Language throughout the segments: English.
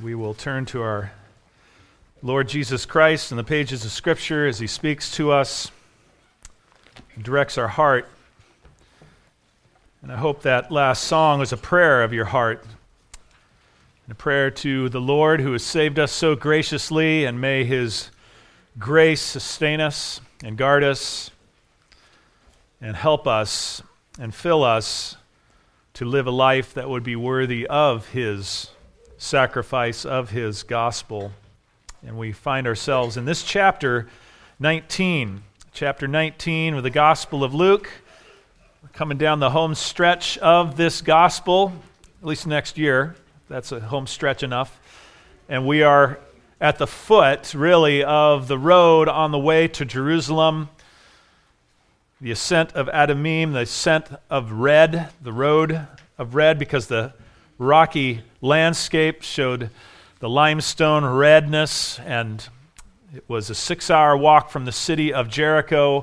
We will turn to our Lord Jesus Christ in the pages of Scripture as He speaks to us, directs our heart. And I hope that last song was a prayer of your heart, and a prayer to the Lord who has saved us so graciously, and may His grace sustain us and guard us and help us and fill us to live a life that would be worthy of His sacrifice, of His gospel. And we find ourselves in this chapter 19 with the Gospel of Luke. We're coming down the home stretch of this gospel, at least next year. That's a home stretch enough. And we are at the foot, really, of the road on the way to Jerusalem. The ascent of Adumim, the ascent of Red, the road of Red, because the rocky landscape showed the limestone redness, and it was a 6-hour walk from the city of Jericho,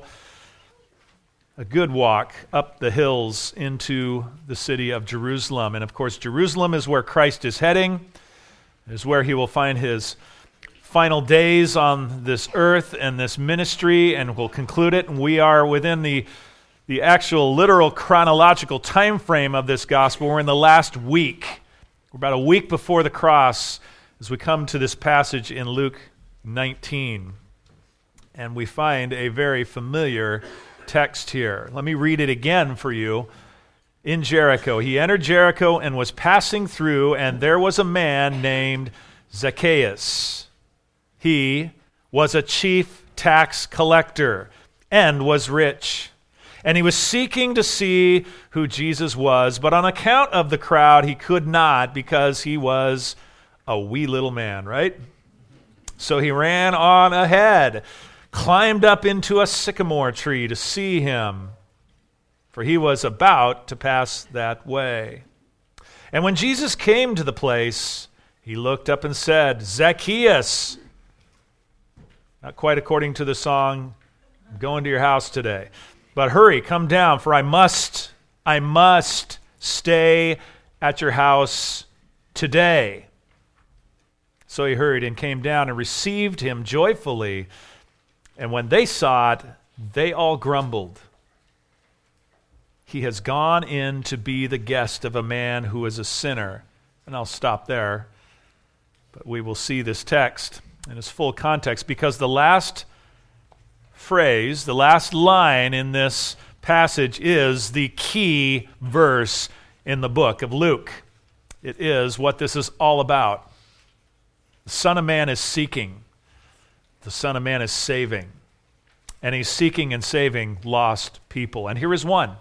a good walk up the hills into the city of Jerusalem. And of course, Jerusalem is where Christ is heading. It is where He will find His final days on this earth and this ministry, and will conclude it. And we are within the actual literal chronological time frame of this gospel. We're in the last week. We're about a week before the cross as we come to this passage in Luke 19. And we find a very familiar text here. Let me read it again for you. In Jericho, He entered Jericho and was passing through, and there was a man named Zacchaeus. He was a chief tax collector and was rich. And he was seeking to see who Jesus was, but on account of the crowd, he could not, because he was a wee little man, right? So he ran on ahead, climbed up into a sycamore tree to see him, for he was about to pass that way. And when Jesus came to the place, he looked up and said, "Zacchaeus," not quite according to the song, "I'm going to your house today," but "hurry, come down, for I must stay at your house today." So he hurried and came down and received him joyfully. And when they saw it, they all grumbled. "He has gone in to be the guest of a man who is a sinner." And I'll stop there. But we will see this text in its full context, because the last phrase, the last line in this passage is the key verse in the book of Luke. It is what this is all about. The Son of Man is seeking. The Son of Man is saving. And He's seeking and saving lost people. And here is one.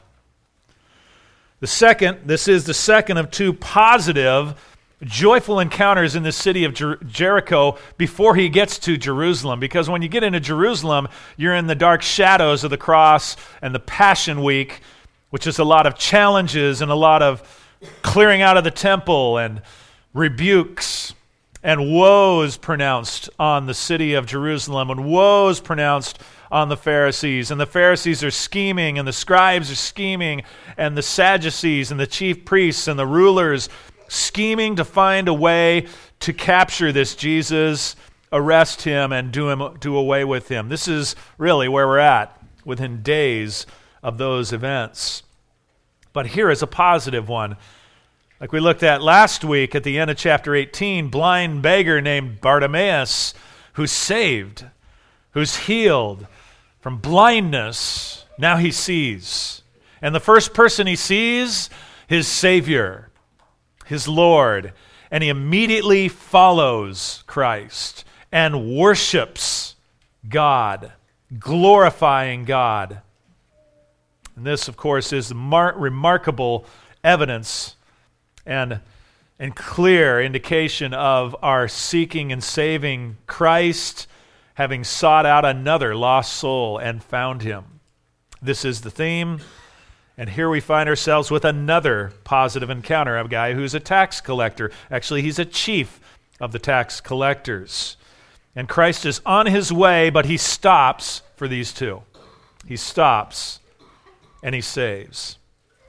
This is the second of two positive, joyful encounters in the city of Jericho before He gets to Jerusalem. Because when you get into Jerusalem, you're in the dark shadows of the cross and the Passion Week, which is a lot of challenges and a lot of clearing out of the temple and rebukes and woes pronounced on the city of Jerusalem, and woes pronounced on the Pharisees. And the Pharisees are scheming, and the scribes are scheming, and the Sadducees and the chief priests and the rulers scheming to find a way to capture this Jesus, arrest Him, and do away with Him. This is really where we're at within days of those events. But here is a positive one. Like we looked at last week at the end of chapter 18, blind beggar named Bartimaeus, who's saved, who's healed from blindness. Now he sees. And the first person he sees, his Savior, his Lord. And he immediately follows Christ and worships God, glorifying God. And this, of course, is remarkable evidence and clear indication of our seeking and saving Christ, having sought out another lost soul and found him. This is the theme. And here we find ourselves with another positive encounter of a guy who's a tax collector. Actually, he's a chief of the tax collectors. And Christ is on His way, but He stops for these two. He stops and He saves.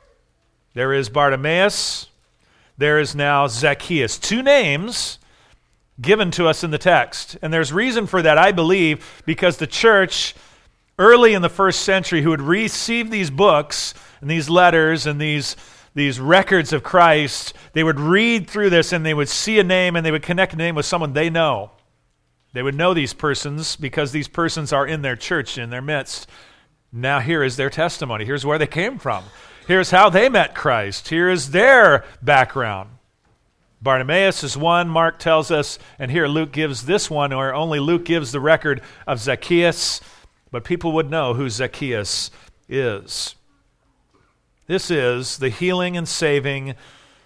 There is Bartimaeus. There is now Zacchaeus. Two names given to us in the text. And there's reason for that, I believe, because the church early in the first century who would receive these books and these letters and these records of Christ, they would read through this and they would see a name and they would connect a name with someone they know. They would know these persons because these persons are in their church, in their midst. Now here is their testimony. Here's where they came from. Here's how they met Christ. Here is their background. Bartimaeus is one, Mark tells us, and here Luke gives this one, or only Luke gives the record of Zacchaeus, but people would know who Zacchaeus is. This is the healing and saving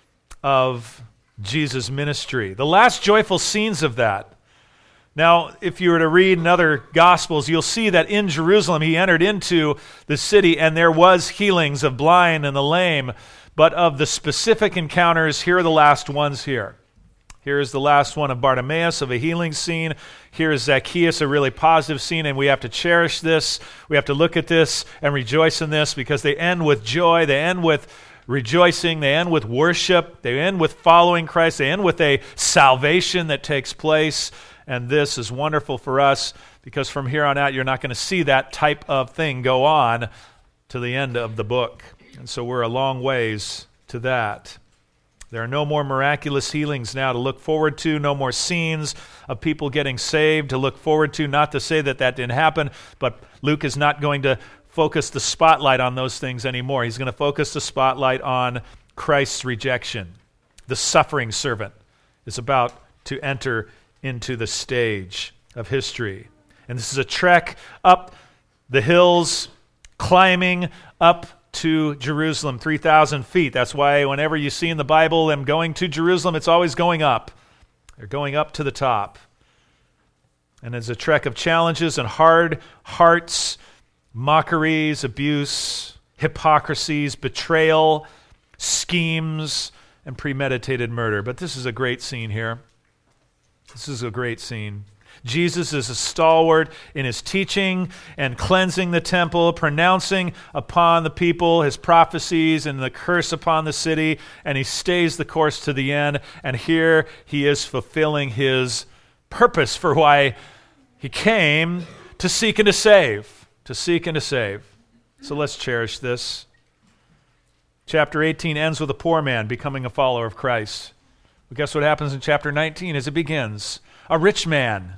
of Jesus' ministry. The last joyful scenes of that. Now, if you were to read in other Gospels, you'll see that in Jerusalem he entered into the city and there was healings of blind and the lame. But of the specific encounters, here are the last ones here. Here is the last one of Bartimaeus, of a healing scene. Here is Zacchaeus, a really positive scene, and we have to cherish this. We have to look at this and rejoice in this because they end with joy, they end with rejoicing, they end with worship, they end with following Christ, they end with a salvation that takes place. And this is wonderful for us because from here on out, you're not going to see that type of thing go on to the end of the book. And so we're a long ways to that. There are no more miraculous healings now to look forward to, no more scenes of people getting saved to look forward to. Not to say that that didn't happen, but Luke is not going to focus the spotlight on those things anymore. He's going to focus the spotlight on Christ's rejection. The suffering servant is about to enter into the stage of history. And this is a trek up the hills, climbing up to Jerusalem, 3,000 feet. That's why whenever you see in the Bible them going to Jerusalem, it's always going up. They're going up to the top. And it's a trek of challenges and hard hearts, mockeries, abuse, hypocrisies, betrayal, schemes, and premeditated murder. But this is a great scene here. This is a great scene. Jesus is a stalwart in his teaching and cleansing the temple, pronouncing upon the people his prophecies and the curse upon the city, and he stays the course to the end. And here he is fulfilling his purpose for why he came, to seek and to save. To seek and to save. So let's cherish this. Chapter 18 ends with a poor man becoming a follower of Christ. But guess what happens in chapter 19 as it begins? A rich man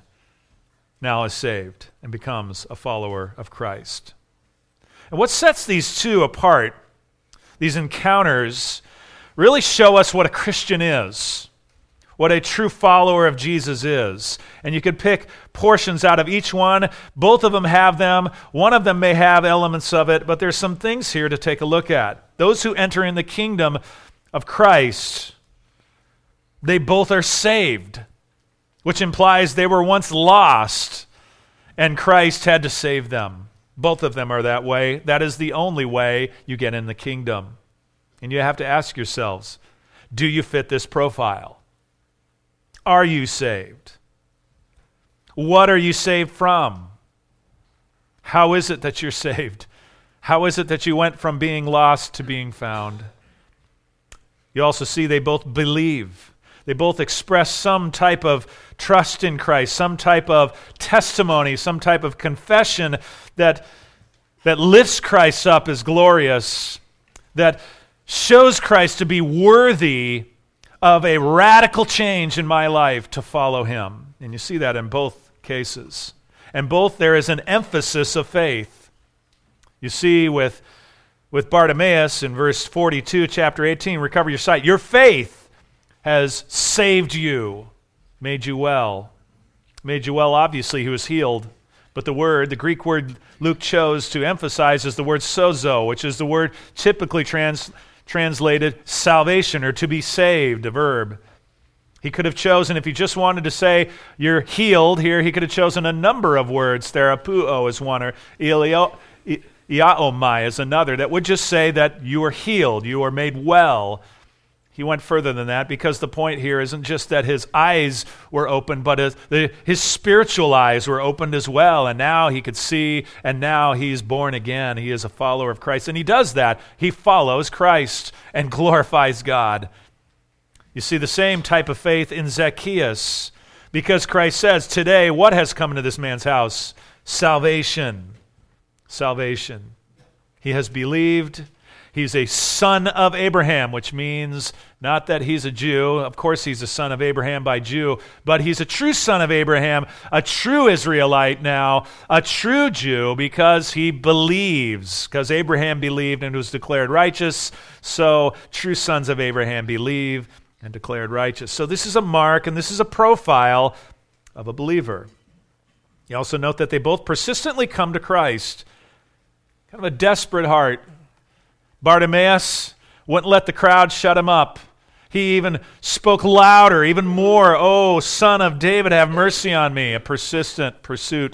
now is saved and becomes a follower of Christ. And what sets these two apart, these encounters, really show us what a Christian is, what a true follower of Jesus is. And you could pick portions out of each one. Both of them have them. One of them may have elements of it, but there's some things here to take a look at. Those who enter in the kingdom of Christ, they both are saved, which implies they were once lost, and Christ had to save them. Both of them are that way. That is the only way you get in the kingdom. And you have to ask yourselves, do you fit this profile? Are you saved? What are you saved from? How is it that you're saved? How is it that you went from being lost to being found? You also see they both believe. They both express some type of trust in Christ, some type of testimony, some type of confession that lifts Christ up as glorious, that shows Christ to be worthy of a radical change in my life to follow him. And you see that in both cases. And both there is an emphasis of faith. You see with Bartimaeus in verse 42, chapter 18, recover your sight. Your faith has saved you, made you well. Made you well, obviously, he was healed. But the Greek word Luke chose to emphasize is the word sozo, which is the word typically translated salvation or to be saved, a verb. He could have chosen, if he just wanted to say you're healed here, he could have chosen a number of words. Therapuo is one, or iaomai is another, that would just say that you are healed, you are made well. He went further than that because the point here isn't just that his eyes were opened, but his spiritual eyes were opened as well. And now he could see, and now he's born again. He is a follower of Christ. And he does that. He follows Christ and glorifies God. You see the same type of faith in Zacchaeus. Because Christ says, today, what has come into this man's house? Salvation. Salvation. He has believed. He's a son of Abraham, which means not that he's a Jew. Of course, he's a son of Abraham by Jew, but he's a true son of Abraham, a true Israelite now, a true Jew because he believes. Because Abraham believed and was declared righteous, so true sons of Abraham believe and declared righteous. So this is a mark and this is a profile of a believer. You also note that they both persistently come to Christ. Kind of a desperate heart. Bartimaeus wouldn't let the crowd shut him up. He even spoke louder, even more, "Oh, Son of David, have mercy on me." A persistent pursuit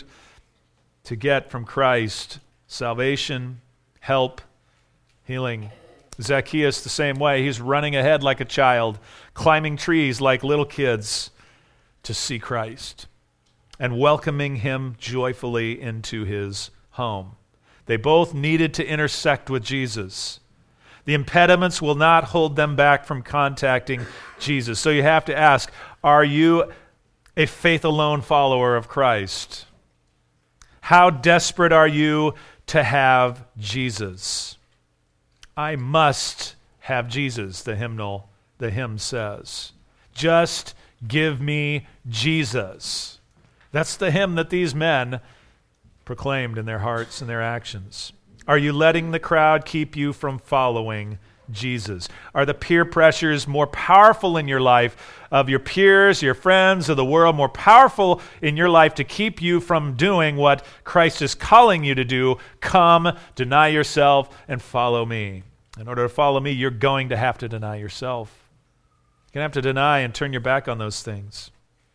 to get from Christ salvation, help, healing. Zacchaeus the same way. He's running ahead like a child, climbing trees like little kids to see Christ and welcoming him joyfully into his home. They both needed to intersect with Jesus. The impediments will not hold them back from contacting Jesus. So you have to ask, are you a faith alone follower of Christ? How desperate are you to have Jesus? I must have Jesus, the hymn says. Just give me Jesus. That's the hymn that these men proclaimed in their hearts and their actions. Are you letting the crowd keep you from following Jesus? Are the peer pressures more powerful in your life, of your peers, your friends, of the world, more powerful in your life to keep you from doing what Christ is calling you to do? Come, deny yourself, and follow me. In order to follow me, you're going to have to deny yourself. You're going to have to deny and turn your back on those things.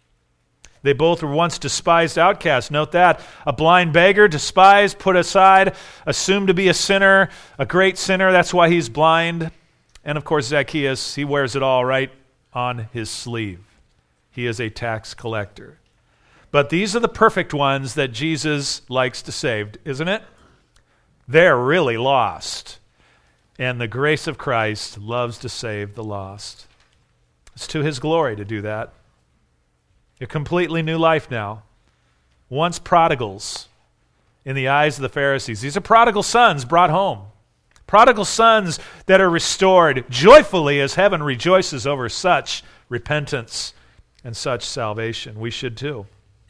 They both were once despised outcasts. Note that. A blind beggar, despised, put aside, assumed to be a sinner, a great sinner. That's why he's blind. And of course, Zacchaeus, he wears it all right on his sleeve. He is a tax collector. But these are the perfect ones that Jesus likes to save, isn't it? They're really lost. And the grace of Christ loves to save the lost. It's to his glory to do that. A completely new life now. Once prodigals in the eyes of the Pharisees. These are prodigal sons brought home. Prodigal sons that are restored joyfully as heaven rejoices over such repentance and such salvation. We should too.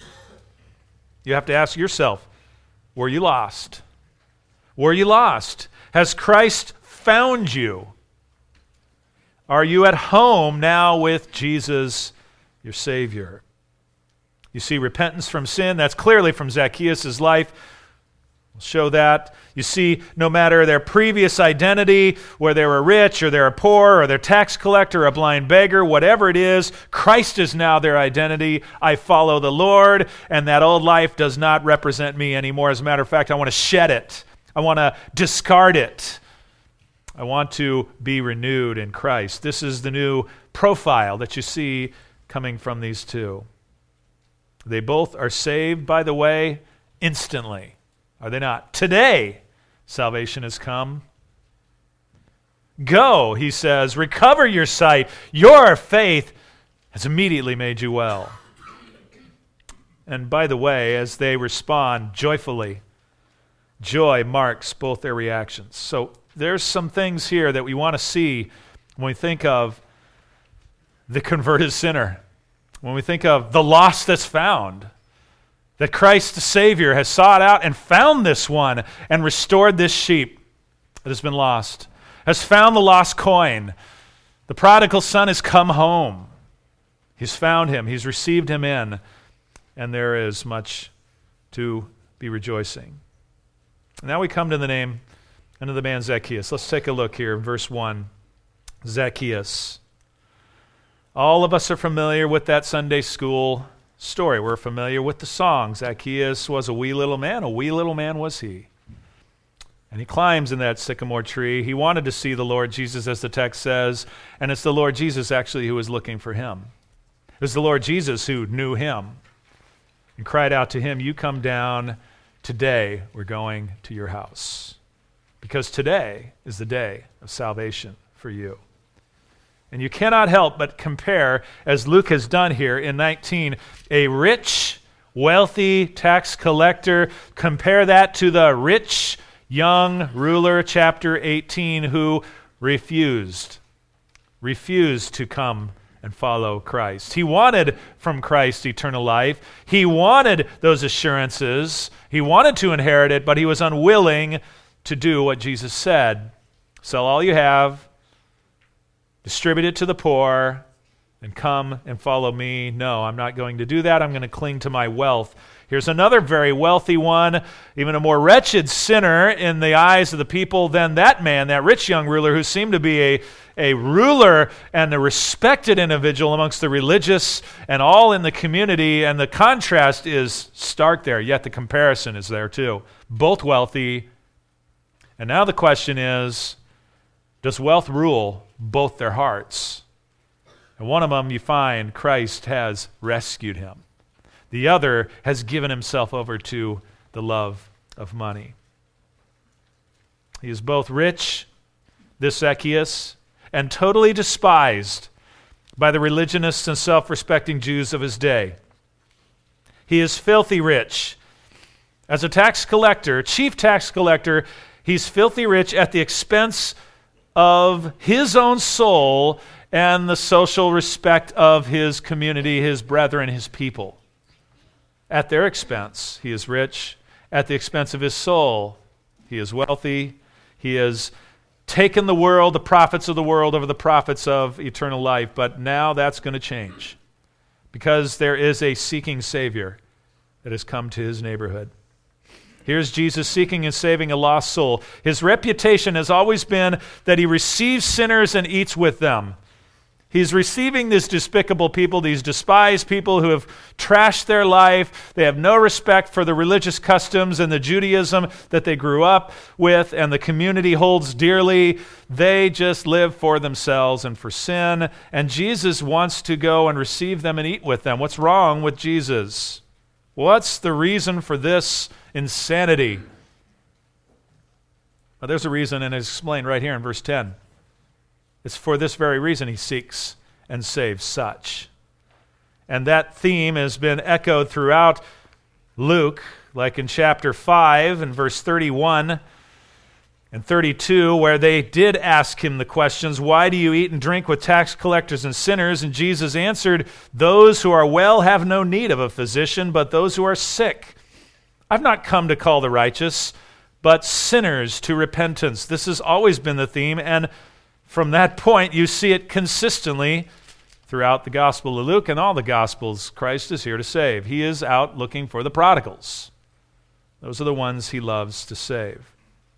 You have to ask yourself, were you lost? Were you lost? Has Christ found you? Are you at home now with Jesus, your Savior? You see repentance from sin. That's clearly from Zacchaeus' life. We'll show that. You see, no matter their previous identity, where they were rich or they were poor or they're tax collector or a blind beggar, whatever it is, Christ is now their identity. I follow the Lord, and that old life does not represent me anymore. As a matter of fact, I want to shed it. I want to discard it. I want to be renewed in Christ. This is the new profile that you see coming from these two. They both are saved, by the way, instantly. Are they not? Today, salvation has come. Go, he says, recover your sight. Your faith has immediately made you well. And by the way, as they respond joyfully, joy marks both their reactions. So there's some things here that we want to see when we think of the converted sinner. When we think of the lost that's found, that Christ the Savior has sought out and found this one and restored this sheep that has been lost, has found the lost coin. The prodigal son has come home. He's found him. He's received him in, and there is much to be rejoicing. Now we come to the name and to the man Zacchaeus. Let's take a look here in verse 1. Zacchaeus. All of us are familiar with that Sunday school story. We're familiar with the song. Zacchaeus was a wee little man. A wee little man was he. And he climbs in that sycamore tree. He wanted to see the Lord Jesus, as the text says, and it's the Lord Jesus actually who was looking for him. It was the Lord Jesus who knew him and cried out to him, "You come down today. We're going to your house." Because today is the day of salvation for you. And you cannot help but compare, as Luke has done here in 19, a rich, wealthy tax collector, compare that to the rich young ruler, chapter 18, who refused to come and follow Christ. He wanted from Christ eternal life. He wanted those assurances. He wanted to inherit it, but he was unwilling to do what Jesus said. Sell all you have, distribute it to the poor, and come and follow me. No, I'm not going to do that. I'm going to cling to my wealth. Here's another very wealthy one, even a more wretched sinner in the eyes of the people than that man, that rich young ruler who seemed to be a ruler and a respected individual amongst the religious and all in the community, and the contrast is stark there, yet the comparison is there too. Both wealthy. And now the question is, does wealth rule both their hearts? And one of them you find Christ has rescued him. The other has given himself over to the love of money. He is both rich, this Zacchaeus, and totally despised by the religionists and self-respecting Jews of his day. He is filthy rich. As a tax collector, chief tax collector, he's filthy rich at the expense of his own soul and the social respect of his community, his brethren, his people. At their expense, he is rich. At the expense of his soul, he is wealthy. He has taken the world, the prophets of the world, over the prophets of eternal life. But now that's going to change, because there is a seeking Savior that has come to his neighborhood. Here's Jesus seeking and saving a lost soul. His reputation has always been that he receives sinners and eats with them. He's receiving these despicable people, these despised people who have trashed their life. They have no respect for the religious customs and the Judaism that they grew up with and the community holds dearly. They just live for themselves and for sin. And Jesus wants to go and receive them and eat with them. What's wrong with Jesus? What's the reason for this insanity? Well, there's a reason, and it's explained right here in verse 10. It's for this very reason he seeks and saves such. And that theme has been echoed throughout Luke, like in chapter 5 and verse 31 and 32, where they did ask him the questions, why do you eat and drink with tax collectors and sinners? And Jesus answered, those who are well have no need of a physician, but those who are sick. I've not come to call the righteous, but sinners to repentance. This has always been the theme, and from that point, you see it consistently throughout the Gospel of Luke and all the Gospels. Christ is here to save. He is out looking for the prodigals. Those are the ones he loves to save.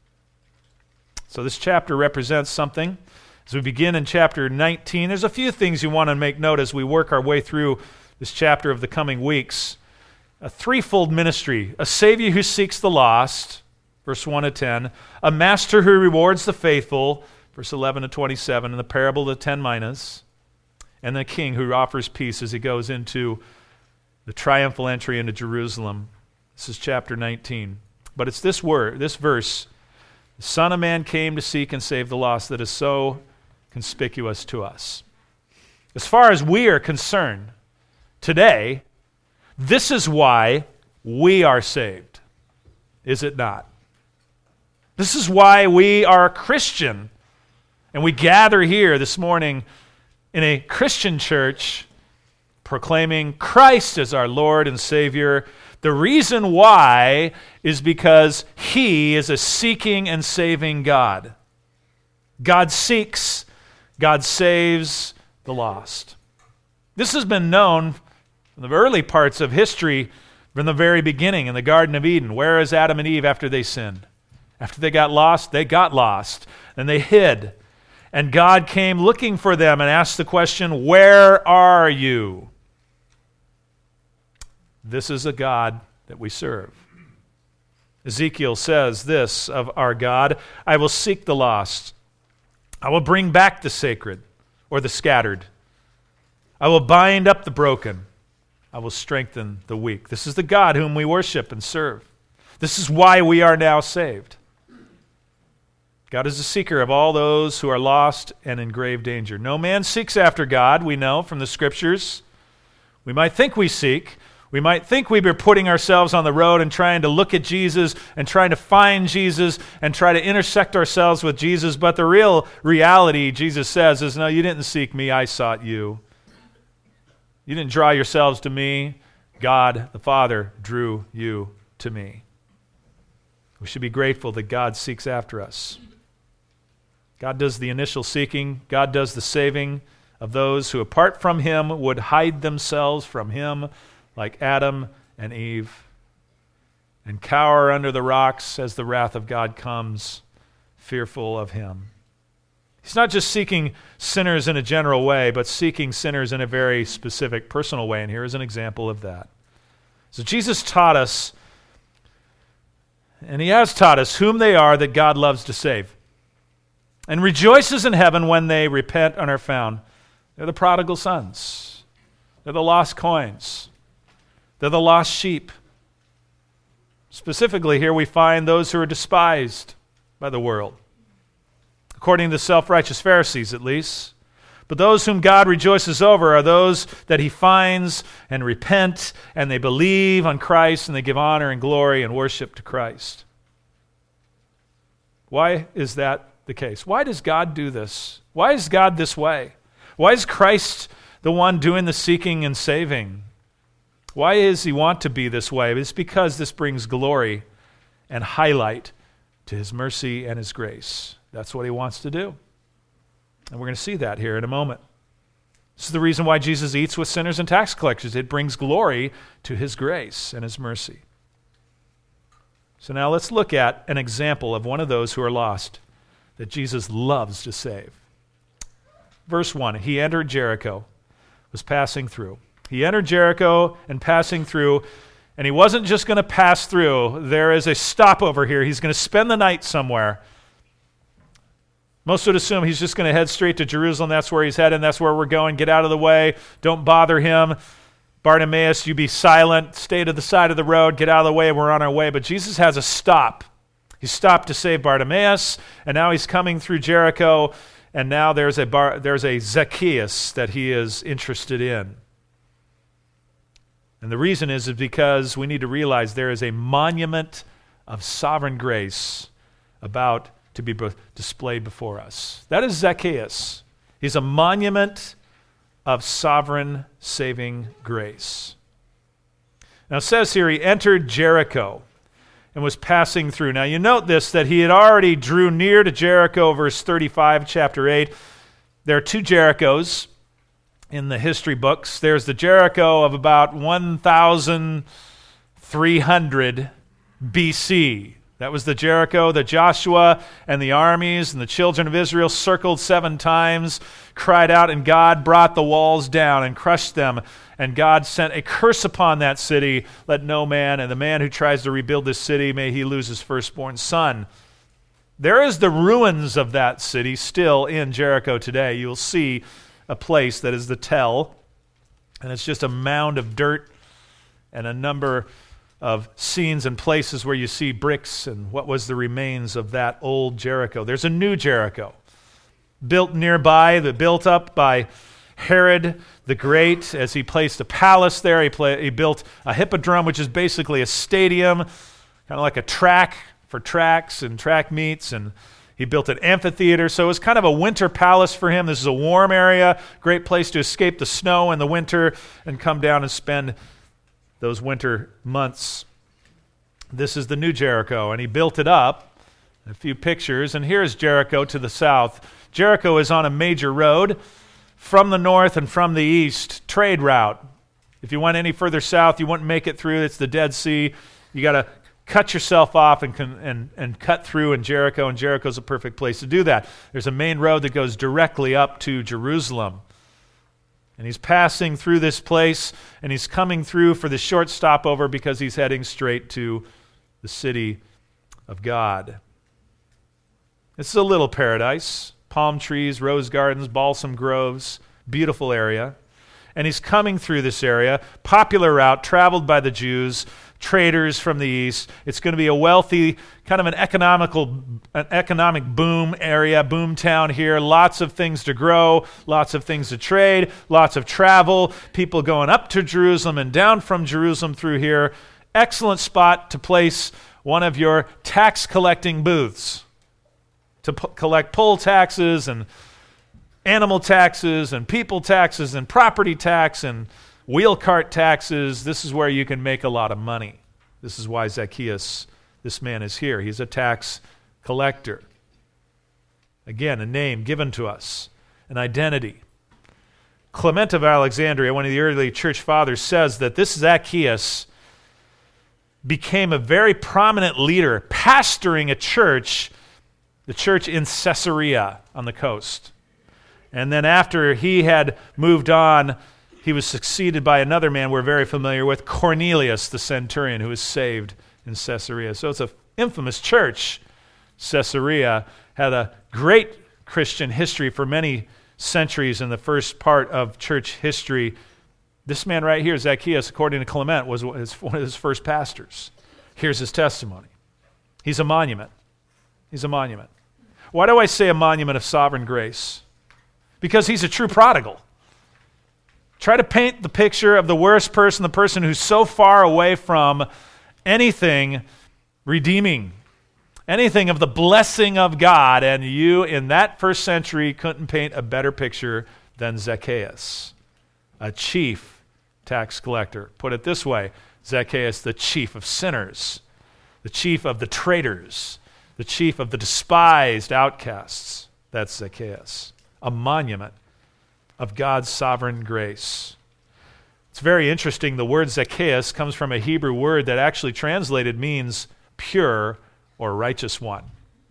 So this chapter represents something. As we begin in chapter 19, there's a few things you want to make note as we work our way through this chapter of the coming weeks. A threefold ministry: a Savior who seeks the lost, verse 1 to 10, a Master who rewards the faithful, verse 11 to 27, in the parable of the 10 minas, and the King who offers peace as he goes into the triumphal entry into Jerusalem. This is chapter 19. But it's this verse, the Son of Man came to seek and save the lost, that is so conspicuous to us. As far as we are concerned, today, this is why we are saved, is it not? This is why we are Christian. And we gather here this morning in a Christian church proclaiming Christ as our Lord and Savior. The reason why is because He is a seeking and saving God. God seeks, God saves the lost. This has been known from the early parts of history, from the very beginning in the Garden of Eden. Where is Adam and Eve after they sinned? After they got lost, and they hid. And God came looking for them and asked the question, where are you? This is a God that we serve. Ezekiel says this of our God, I will seek the lost. I will bring back the sacred or the scattered. I will bind up the broken. I will strengthen the weak. This is the God whom we worship and serve. This is why we are now saved. God is a seeker of all those who are lost and in grave danger. No man seeks after God, we know from the Scriptures. We might think we seek. We might think we be putting ourselves on the road and trying to look at Jesus and trying to find Jesus and try to intersect ourselves with Jesus. But the real reality, Jesus says, is no, you didn't seek me, I sought you. You didn't draw yourselves to me. God, the Father, drew you to me. We should be grateful that God seeks after us. God does the initial seeking. God does the saving of those who, apart from Him, would hide themselves from Him, like Adam and Eve, and cower under the rocks as the wrath of God comes, fearful of Him. He's not just seeking sinners in a general way, but seeking sinners in a very specific, personal way, and here is an example of that. So Jesus taught us, and He has taught us, whom they are that God loves to save, and rejoices in heaven when they repent and are found. They're the prodigal sons. They're the lost coins. They're the lost sheep. Specifically here we find those who are despised by the world, according to the self-righteous Pharisees at least. But those whom God rejoices over are those that He finds and repent, and they believe on Christ, and they give honor and glory and worship to Christ. Why is that the case? Why does God do this? Why is God this way? Why is Christ the one doing the seeking and saving? Why does He want to be this way? It's because this brings glory and highlight to His mercy and His grace. That's what He wants to do. And we're going to see that here in a moment. This is the reason why Jesus eats with sinners and tax collectors. It brings glory to His grace and His mercy. So now let's look at an example of one of those who are lost that Jesus loves to save. Verse 1, He entered Jericho, was passing through. He entered Jericho and passing through, and He wasn't just going to pass through. There is a stopover here. He's going to spend the night somewhere. Most would assume He's just going to head straight to Jerusalem. That's where He's headed. That's where we're going. Get out of the way. Don't bother Him. Bartimaeus, you be silent. Stay to the side of the road. Get out of the way. We're on our way. But Jesus has a stop. He stopped to save Bartimaeus, and now He's coming through Jericho, and now there's a Zacchaeus that He is interested in. And the reason is because we need to realize there is a monument of sovereign grace about to be displayed before us. That is Zacchaeus. He's a monument of sovereign saving grace. Now it says here He entered Jericho and was passing through. Now you note this, that He had already drew near to Jericho, verse 35, chapter 8. There are two Jerichos in the history books. There's the Jericho of about 1,300 BC. That was the Jericho that Joshua and the armies and the children of Israel circled 7 times, cried out, and God brought the walls down and crushed them. And God sent a curse upon that city, let no man, and the man who tries to rebuild this city, may he lose his firstborn son. There is the ruins of that city still in Jericho today. You'll see a place that is the Tell, and it's just a mound of dirt and a number of scenes and places where you see bricks and what was the remains of that old Jericho. There's a new Jericho built nearby, built up by Herod the Great as he placed a palace there. He built a hippodrome, which is basically a stadium, kind of like a track for tracks and track meets, and he built an amphitheater, so it was kind of a winter palace for him. This is a warm area, great place to escape the snow in the winter and come down and spend those winter months. This is the new Jericho, and he built it up. A few pictures, and here's Jericho to the south. Jericho is on a major road from the north and from the east, trade route. If you went any further south, you wouldn't make it through. It's the Dead Sea. You got to cut yourself off and cut through in Jericho, and Jericho's a perfect place to do that. There's a main road that goes directly up to Jerusalem. And he's passing through this place, and he's coming through for the short stopover because he's heading straight to the city of God. This is a little paradise. Palm trees, rose gardens, balsam groves, beautiful area. And he's coming through this area, popular route, traveled by the Jews, traders from the east. It's going to be a wealthy, kind of an economic boom area, boom town here. Lots of things to grow, lots of things to trade, lots of travel, people going up to Jerusalem and down from Jerusalem through here. Excellent spot to place one of your tax collecting booths to collect poll taxes and animal taxes and people taxes and property tax and wheel cart taxes. This is where you can make a lot of money. This is why Zacchaeus, this man, is here. He's a tax collector. Again, a name given to us, an identity. Clement of Alexandria, one of the early church fathers, says that this Zacchaeus became a very prominent leader, pastoring a church, the church in Caesarea on the coast. And then after he had moved on, he was succeeded by another man we're very familiar with, Cornelius, the centurion, who was saved in Caesarea. So it's an infamous church. Caesarea had a great Christian history for many centuries in the first part of church history. This man right here, Zacchaeus, according to Clement, was one of his first pastors. Here's his testimony. He's a monument. He's a monument. Why do I say a monument of sovereign grace? Because he's a true prodigal. Try to paint the picture of the worst person, the person who's so far away from anything redeeming, anything of the blessing of God, and you in that first century couldn't paint a better picture than Zacchaeus, a chief tax collector. Put it this way, Zacchaeus, the chief of sinners, the chief of the traitors, the chief of the despised outcasts. That's Zacchaeus, a monument of God's sovereign grace. It's very interesting. The word Zacchaeus comes from a Hebrew word that actually translated means pure or righteous one.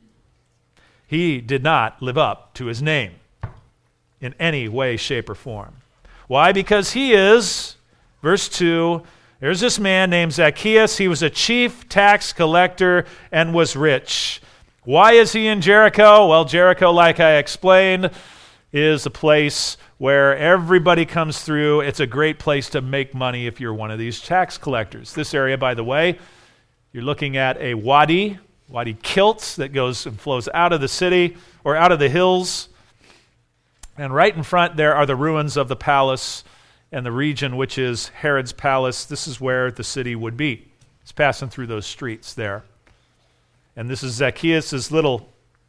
He did not live up to his name in any way, shape, or form. Why? Because he is, verse 2, there's this man named Zacchaeus. He was a chief tax collector and was rich. Why is he in Jericho? Well, Jericho, like I explained, is a place where everybody comes through. It's a great place to make money if you're one of these tax collectors. This area, by the way, you're looking at a Wadi Kilt that goes and flows out of the city or out of the hills. And right in front there are the ruins of the palace and the region which is Herod's palace. This is where the city would be. It's passing through those streets there. And this is Zacchaeus' little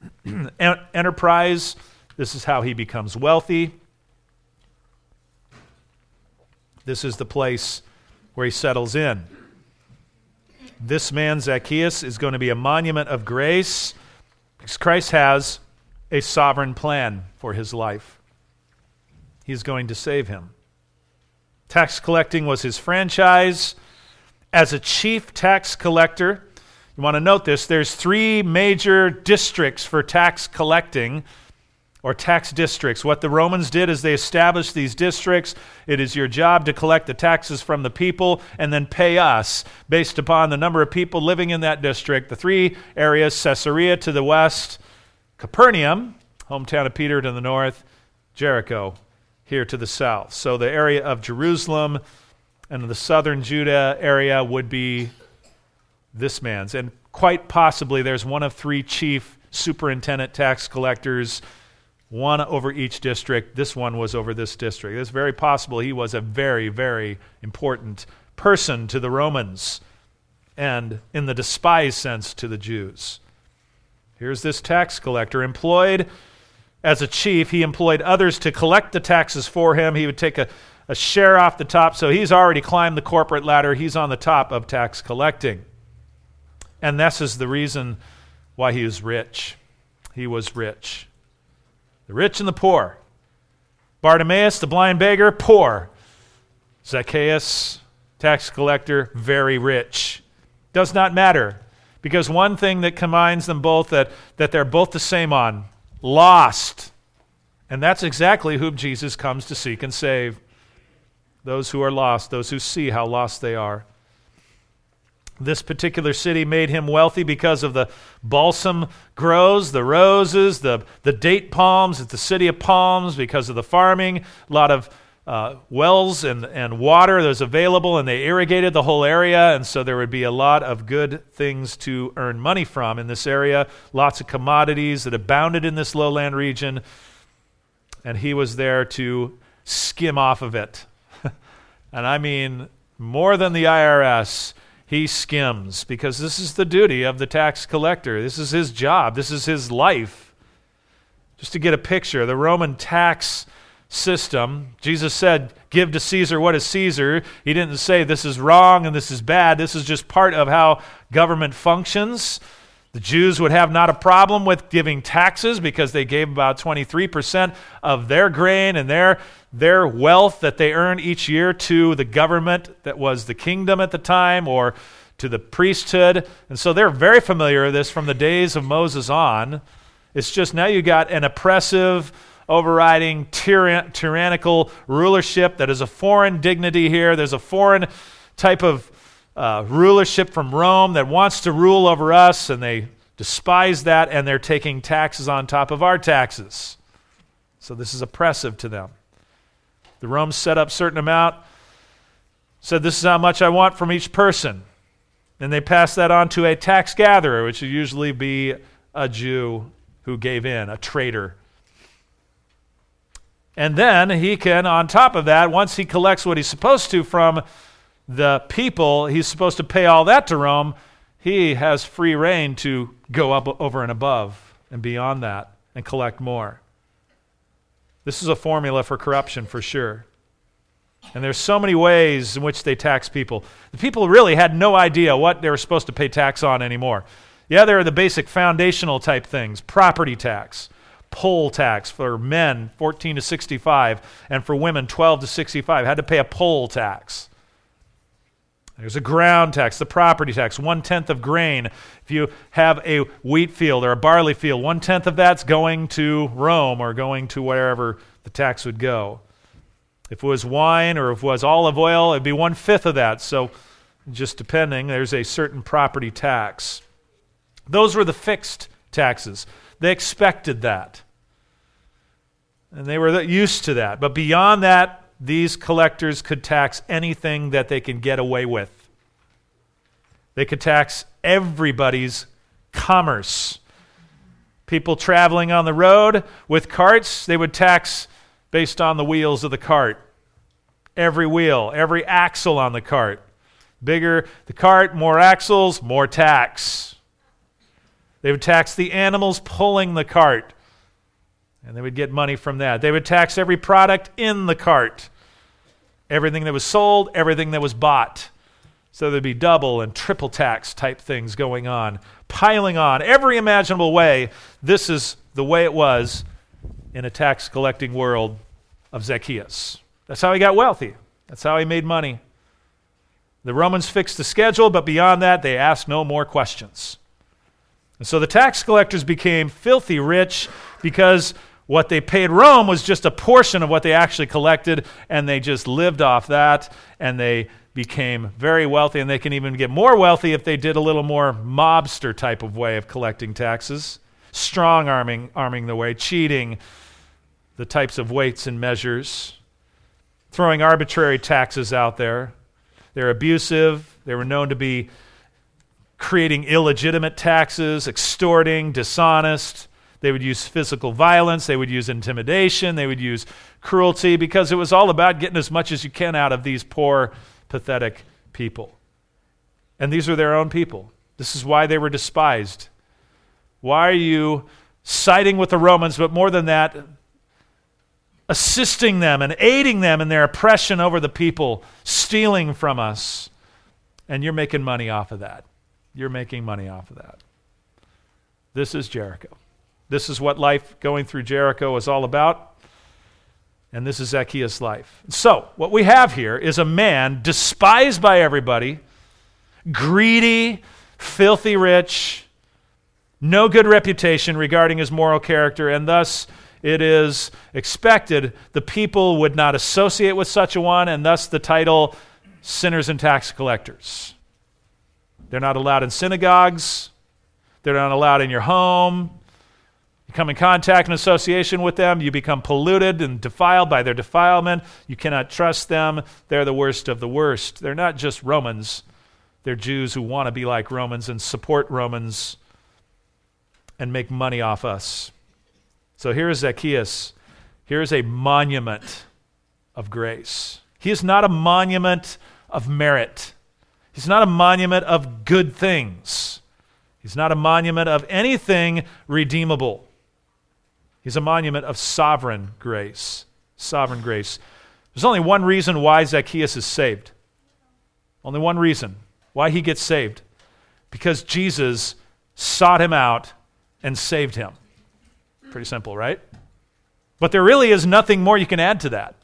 enterprise. This is how he becomes wealthy. This is the place where he settles in. This man, Zacchaeus, is going to be a monument of grace because Christ has a sovereign plan for his life. He's going to save him. Tax collecting was his franchise. As a chief tax collector, you want to note this, there's 3 major districts for tax collecting, or tax districts. What the Romans did is they established these districts. It is your job to collect the taxes from the people and then pay us based upon the number of people living in that district. The 3 areas, Caesarea to the west, Capernaum, hometown of Peter, to the north, Jericho here to the south. So the area of Jerusalem and the southern Judah area would be this man's. And quite possibly there's one of 3 chief superintendent tax collectors, one over each district. This one was over this district. It's very possible he was a very, very important person to the Romans and, in the despised sense, to the Jews. Here's this tax collector employed as a chief. He employed others to collect the taxes for him. He would take a share off the top, so he's already climbed the corporate ladder. He's on the top of tax collecting. And this is the reason why he was rich. He was rich. The rich and the poor. Bartimaeus, the blind beggar, poor. Zacchaeus, tax collector, very rich. Does not matter, because one thing that combines them both, that they're both the same on, lost. And that's exactly whom Jesus comes to seek and save. Those who are lost, those who see how lost they are. This particular city made him wealthy because of the balsam groves, the roses, the date palms. It's the city of palms because of the farming. A lot of wells and water that was available, and they irrigated the whole area, and so there would be a lot of good things to earn money from in this area, lots of commodities that abounded in this lowland region, and he was there to skim off of it. And I mean, more than the IRS, he skims, because this is the duty of the tax collector. This is his job. This is his life. Just to get a picture, the Roman tax system, Jesus said, give to Caesar what is Caesar. He didn't say this is wrong and this is bad. This is just part of how government functions. The Jews would have not a problem with giving taxes because they gave about 23% of their grain and their wealth that they earned each year to the government that was the kingdom at the time, or to the priesthood. And so they're very familiar with this from the days of Moses on. It's just now you got an oppressive, overriding, tyrannical rulership that is a foreign dignity here. There's a foreign type of rulership from Rome that wants to rule over us, and they despise that, and they're taking taxes on top of our taxes. So this is oppressive to them. The Romans set up a certain amount, said this is how much I want from each person. And they passed that on to a tax gatherer, which would usually be a Jew who gave in, a traitor. And then he can, on top of that, once he collects what he's supposed to from the people, he's supposed to pay all that to Rome. He has free reign to go up over and above and beyond that and collect more. This is a formula for corruption for sure. And there's so many ways in which they tax people. The people really had no idea what they were supposed to pay tax on anymore. Yeah, there are the basic foundational type things, property tax, poll tax for men 14 to 65, and for women 12 to 65, had to pay a poll tax. There's a ground tax, the property tax, 1/10 of grain. If you have a wheat field or a barley field, 1/10 of that's going to Rome or going to wherever the tax would go. If it was wine or if it was olive oil, it'd be 1/5 of that. So just depending, there's a certain property tax. Those were the fixed taxes. They expected that. And they were used to that. But beyond that, these collectors could tax anything that they can get away with. They could tax everybody's commerce. People traveling on the road with carts, they would tax based on the wheels of the cart. Every wheel, every axle on the cart. Bigger the cart, more axles, more tax. They would tax the animals pulling the cart, and they would get money from that. They would tax every product in the cart. Everything that was sold, everything that was bought. So there'd be double and triple tax type things going on, piling on every imaginable way. This is the way it was in a tax collecting world of Zacchaeus. That's how he got wealthy. That's how he made money. The Romans fixed the schedule, but beyond that, they asked no more questions. And so the tax collectors became filthy rich because what they paid Rome was just a portion of what they actually collected, and they just lived off that, and they became very wealthy, and they can even get more wealthy if they did a little more mobster type of way of collecting taxes, strong-arming the way, cheating the types of weights and measures, throwing arbitrary taxes out there. They're abusive. They were known to be creating illegitimate taxes, extorting, dishonest. They would use physical violence. They would use intimidation. They would use cruelty, because it was all about getting as much as you can out of these poor, pathetic people. And these are their own people. This is why they were despised. Why are you siding with the Romans, but more than that, assisting them and aiding them in their oppression over the people, stealing from us? And you're making money off of that. You're making money off of that. This is Jericho. This is what life going through Jericho is all about. And this is Zacchaeus' life. So, what we have here is a man despised by everybody, greedy, filthy rich, no good reputation regarding his moral character, and thus it is expected the people would not associate with such a one, and thus the title, sinners and tax collectors. They're not allowed in synagogues. They're not allowed in your home. You You come in contact and association with them, you become polluted and defiled by their defilement. You cannot trust them. They're the worst of the worst. They're not just Romans. They're Jews who want to be like Romans and support Romans and make money off us. So here is Zacchaeus. Here is a monument of grace. He is not a monument of merit. He's not a monument of good things. He's not a monument of anything redeemable. He's a monument of sovereign grace. Sovereign grace. There's only one reason why Zacchaeus is saved. Only one reason why he gets saved. Because Jesus sought him out and saved him. Pretty simple, right? But there really is nothing more you can add to that.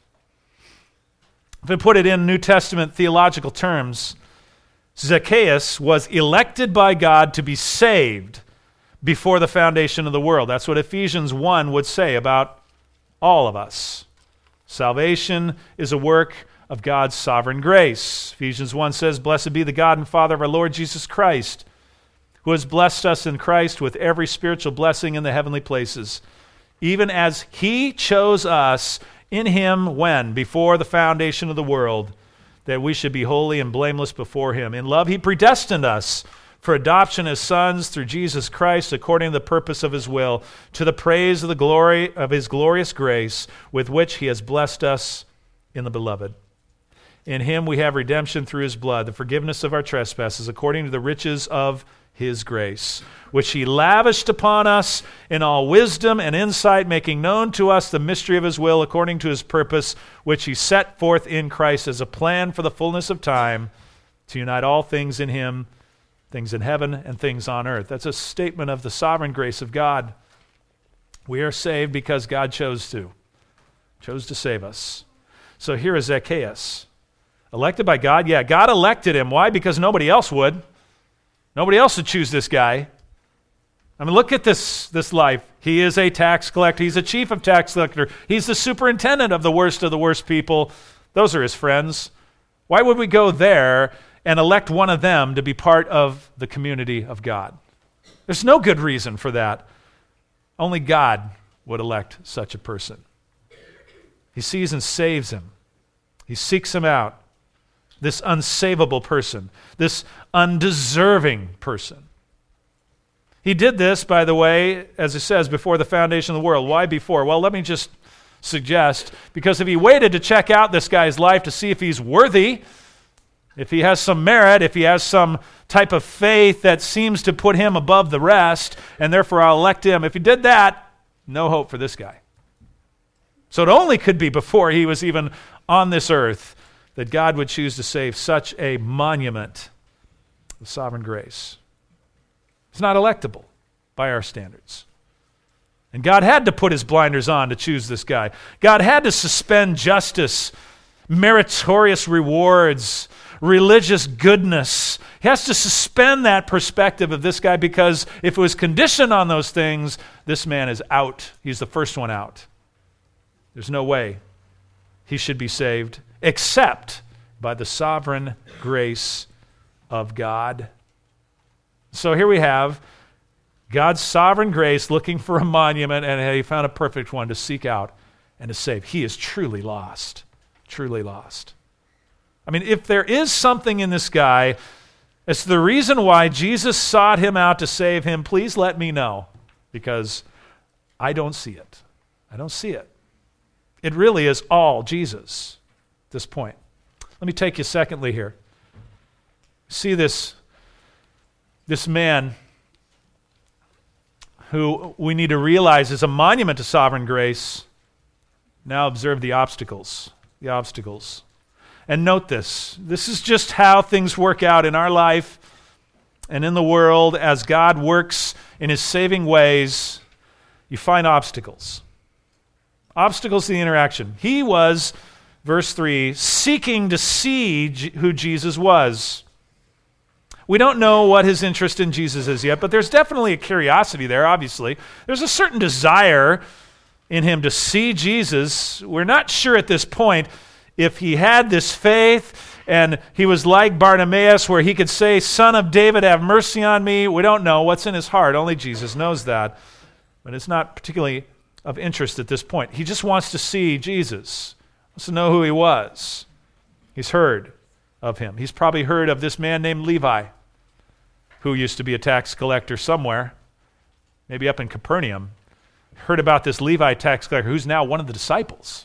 If we put it in New Testament theological terms, Zacchaeus was elected by God to be saved before the foundation of the world. That's what Ephesians 1 would say about all of us. Salvation is a work of God's sovereign grace. Ephesians 1 says, "Blessed be the God and Father of our Lord Jesus Christ, who has blessed us in Christ with every spiritual blessing in the heavenly places, even as he chose us in him when? Before the foundation of the world, that we should be holy and blameless before him. In love he predestined us for adoption as sons through Jesus Christ, according to the purpose of his will, to the praise of the glory of his glorious grace, with which he has blessed us in the beloved. In him we have redemption through his blood, the forgiveness of our trespasses, according to the riches of his grace, which he lavished upon us in all wisdom and insight, making known to us the mystery of his will, according to his purpose, which he set forth in Christ as a plan for the fullness of time, to unite all things in him, things in heaven and things on earth." That's a statement of the sovereign grace of God. We are saved because God chose to save us. So here is Zacchaeus, elected by God. Yeah, God elected him. Why? Because nobody else would. Nobody else would choose this guy. I mean, look at this life. He is a tax collector. He's a chief of tax collector. He's the superintendent of the worst people. Those are his friends. Why would we go there and elect one of them to be part of the community of God? There's no good reason for that. Only God would elect such a person. He sees and saves him. He seeks him out. This unsavable person, this undeserving person. He did this, by the way, as it says, before the foundation of the world. Why before? Well, let me just suggest, because if he waited to check out this guy's life to see if he's worthy, if he has some merit, if he has some type of faith that seems to put him above the rest, and therefore I'll elect him. If he did that, no hope for this guy. So it only could be before he was even on this earth that God would choose to save such a monument of sovereign grace. It's not electable by our standards. And God had to put his blinders on to choose this guy. God had to suspend justice, meritorious rewards, religious goodness. He has to suspend that perspective of this guy, because if it was conditioned on those things, this man is out. He's the first one out. There's no way he should be saved except by the sovereign grace of God. So here we have God's sovereign grace looking for a monument, and he found a perfect one to seek out and to save. He is truly lost. Truly lost. I mean, if there is something in this guy, it's the reason why Jesus sought him out to save him, please let me know, because I don't see it. I don't see it. It really is all Jesus at this point. Let me take you secondly here. See this man who we need to realize is a monument to sovereign grace. Now observe the obstacles. The obstacles. And note this. This is just how things work out in our life and in the world. As God works in his saving ways, you find obstacles. Obstacles to the interaction. He was, verse 3, seeking to see who Jesus was. We don't know what his interest in Jesus is yet, but there's definitely a curiosity there, obviously. There's a certain desire in him to see Jesus. We're not sure at this point if he had this faith and he was like Bartimaeus, where he could say, "Son of David, have mercy on me." We don't know what's in his heart. Only Jesus knows that. but it's not particularly of interest at this point. He just wants to see Jesus. He wants to know who he was. He's heard of him. He's probably heard of this man named Levi, who used to be a tax collector somewhere, maybe up in Capernaum. Heard about this Levi tax collector who's now one of the disciples.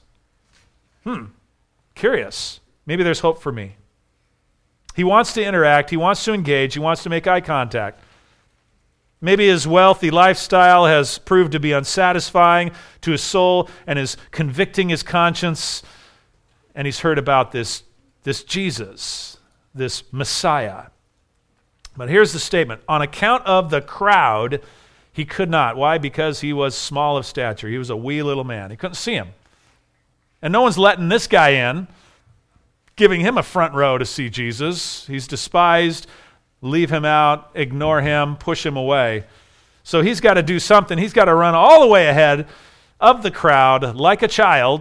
Curious. Maybe there's hope for me. He wants to interact. He wants to engage. He wants to make eye contact. Maybe his wealthy lifestyle has proved to be unsatisfying to his soul and is convicting his conscience. And he's heard about this Jesus, this Messiah. But here's the statement. On account of the crowd, he could not. Why? Because he was small of stature. He was a wee little man. He couldn't see him. And no one's letting this guy in, giving him a front row to see Jesus. He's despised. Leave him out, ignore him, push him away. So he's got to do something. He's got to run all the way ahead of the crowd like a child,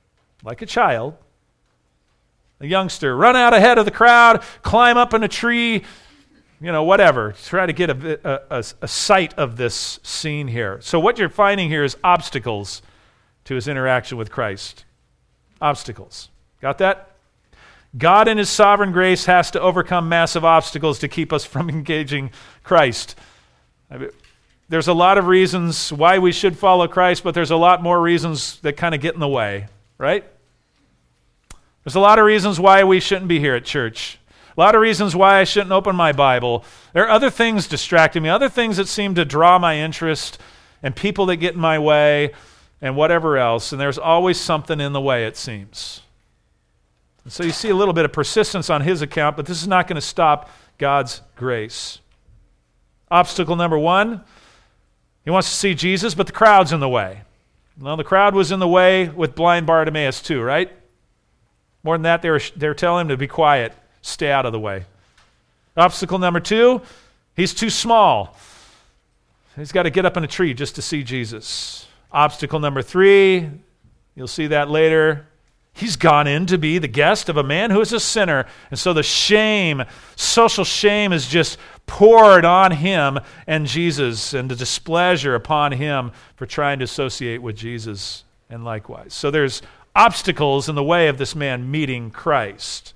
a youngster. Run out ahead of the crowd, climb up in a tree, whatever. Try to get a sight of this scene here. So what you're finding here is obstacles to his interaction with Christ. Obstacles. Got that? God in his sovereign grace has to overcome massive obstacles to keep us from engaging Christ. There's a lot of reasons why we should follow Christ, but there's a lot more reasons that kind of get in the way, right? There's a lot of reasons why we shouldn't be here at church. A lot of reasons why I shouldn't open my Bible. There are other things distracting me, other things that seem to draw my interest, and people that get in my way, and whatever else. And there's always something in the way, it seems. And so you see a little bit of persistence on his account, but this is not going to stop God's grace. Obstacle number one, he wants to see Jesus, but the crowd's in the way. Well, the crowd was in the way with blind Bartimaeus too, right? More than that, they were telling him to be quiet, stay out of the way. Obstacle number two, he's too small. He's got to get up in a tree just to see Jesus. Obstacle number three, you'll see that later. He's gone in to be the guest of a man who is a sinner. And so the shame, social shame is just poured on him and Jesus, and the displeasure upon him for trying to associate with Jesus and likewise. So there's obstacles in the way of this man meeting Christ.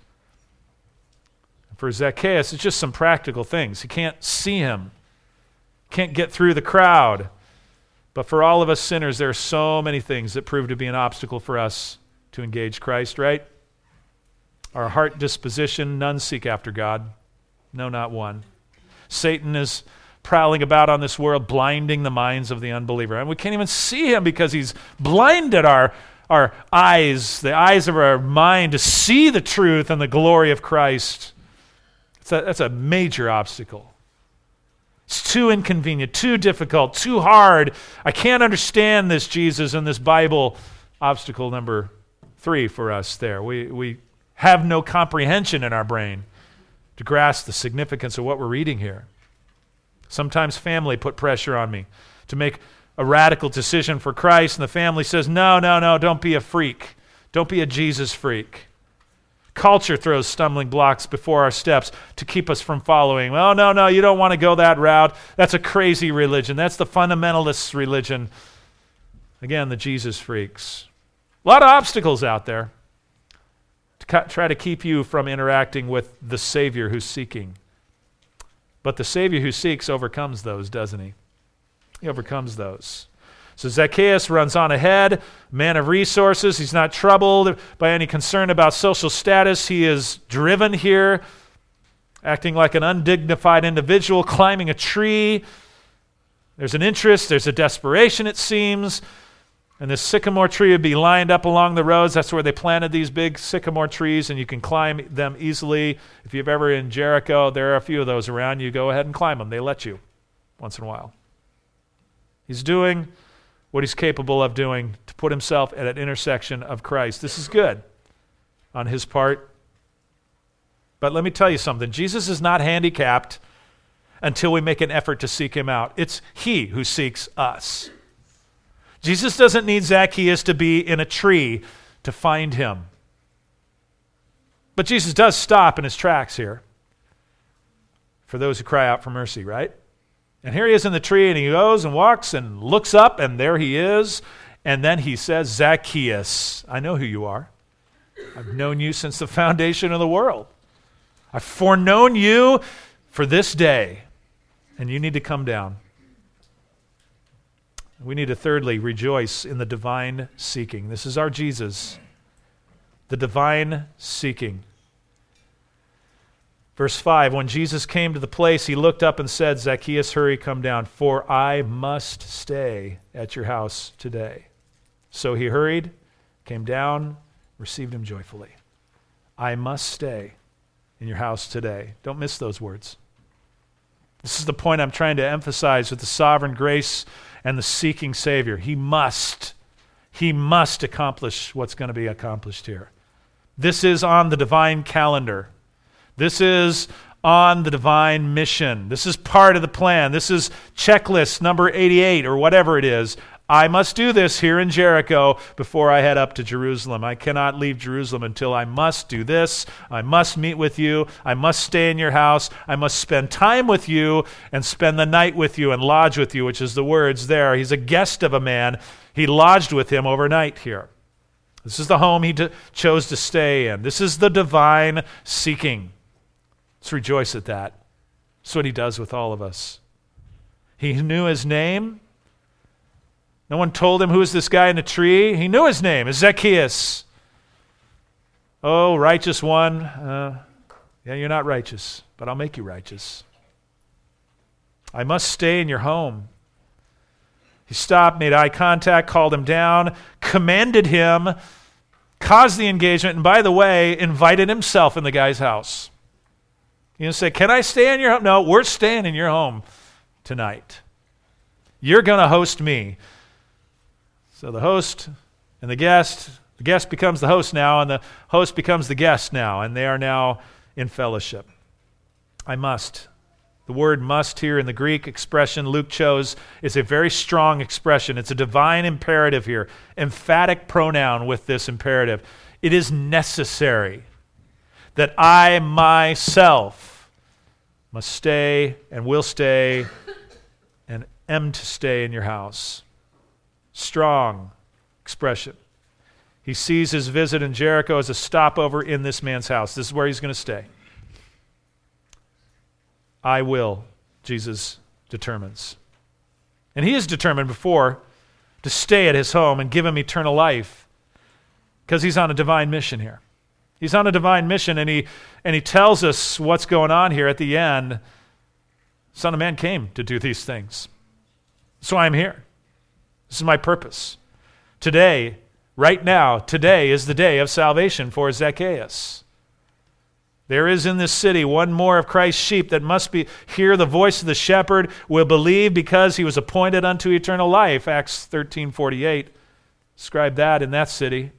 For Zacchaeus, it's just some practical things. He can't see him. Can't get through the crowd. But for all of us sinners, there are so many things that prove to be an obstacle for us to engage Christ, right? Our heart disposition, none seek after God. No, not one. Satan is prowling about on this world, blinding the minds of the unbeliever. And we can't even see him because he's blinded our eyes, the eyes of our mind, to see the truth and the glory of Christ. That's a major obstacle. It's too inconvenient, too difficult, too hard. I can't understand this Jesus and this Bible. Obstacle number 3 for us there. We have no comprehension in our brain to grasp the significance of what we're reading here. Sometimes family put pressure on me to make a radical decision for Christ, and the family says, no, don't be a freak. Don't be a Jesus freak. Culture throws stumbling blocks before our steps to keep us from following. Oh, no, you don't want to go that route. That's a crazy religion. That's the fundamentalist religion. Again, the Jesus freaks. A lot of obstacles out there to try to keep you from interacting with the Savior who's seeking. But the Savior who seeks overcomes those, doesn't he? He overcomes those. So Zacchaeus runs on ahead, man of resources. He's not troubled by any concern about social status. He is driven here, acting like an undignified individual, climbing a tree. There's an interest, there's a desperation, it seems. And this sycamore tree would be lined up along the roads. That's where they planted these big sycamore trees, and you can climb them easily. If you've ever in Jericho, there are a few of those around. You go ahead and climb them. They let you once in a while. He's doing what he's capable of doing to put himself at an intersection of Christ. This is good on his part. But let me tell you something. Jesus is not handicapped until we make an effort to seek him out. It's he who seeks us. Jesus doesn't need Zacchaeus to be in a tree to find him. But Jesus does stop in his tracks here for those who cry out for mercy, right? And here he is in the tree, and he goes and walks and looks up, and there he is. And then he says, Zacchaeus, I know who you are. I've known you since the foundation of the world. I've foreknown you for this day, and you need to come down. We need to thirdly rejoice in the divine seeking. This is our Jesus, the divine seeking. Verse 5, when Jesus came to the place, he looked up and said, Zacchaeus, hurry, come down, for I must stay at your house today. So he hurried, came down, received him joyfully. I must stay in your house today. Don't miss those words. This is the point I'm trying to emphasize with the sovereign grace and the seeking Savior. He must accomplish what's going to be accomplished here. This is on the divine calendar. This is on the divine mission. This is part of the plan. This is checklist number 88 or whatever it is. I must do this here in Jericho before I head up to Jerusalem. I cannot leave Jerusalem until I must do this. I must meet with you. I must stay in your house. I must spend time with you and spend the night with you and lodge with you, which is the words there. He's a guest of a man. He lodged with him overnight here. This is the home he chose to stay in. This is the divine seeking. Let's rejoice at that. That's what he does with all of us. He knew his name. No one told him, who is this guy in the tree? He knew his name. It's Zacchaeus. Oh, righteous one. Yeah, you're not righteous, but I'll make you righteous. I must stay in your home. He stopped, made eye contact, called him down, commanded him, caused the engagement, and by the way, invited himself in the guy's house. You say, can I stay in your home? No, we're staying in your home tonight. You're going to host me. So the host and the guest becomes the host now, and the host becomes the guest now, and they are now in fellowship. I must. The word must here in the Greek expression Luke chose is a very strong expression. It's a divine imperative here, emphatic pronoun with this imperative. It is necessary that I myself must stay and will stay and am to stay in your house. Strong expression. He sees his visit in Jericho as a stopover in this man's house. This is where he's going to stay. I will, Jesus determines. And he is determined before to stay at his home and give him eternal life because he's on a divine mission here. He's on a divine mission, and he tells us what's going on here at the end. Son of Man came to do these things. That's why I'm here. This is my purpose. Today, right now, today is the day of salvation for Zacchaeus. There is in this city one more of Christ's sheep that must hear the voice of the shepherd, will believe because he was appointed unto eternal life. Acts 13:48. Describe that in that city.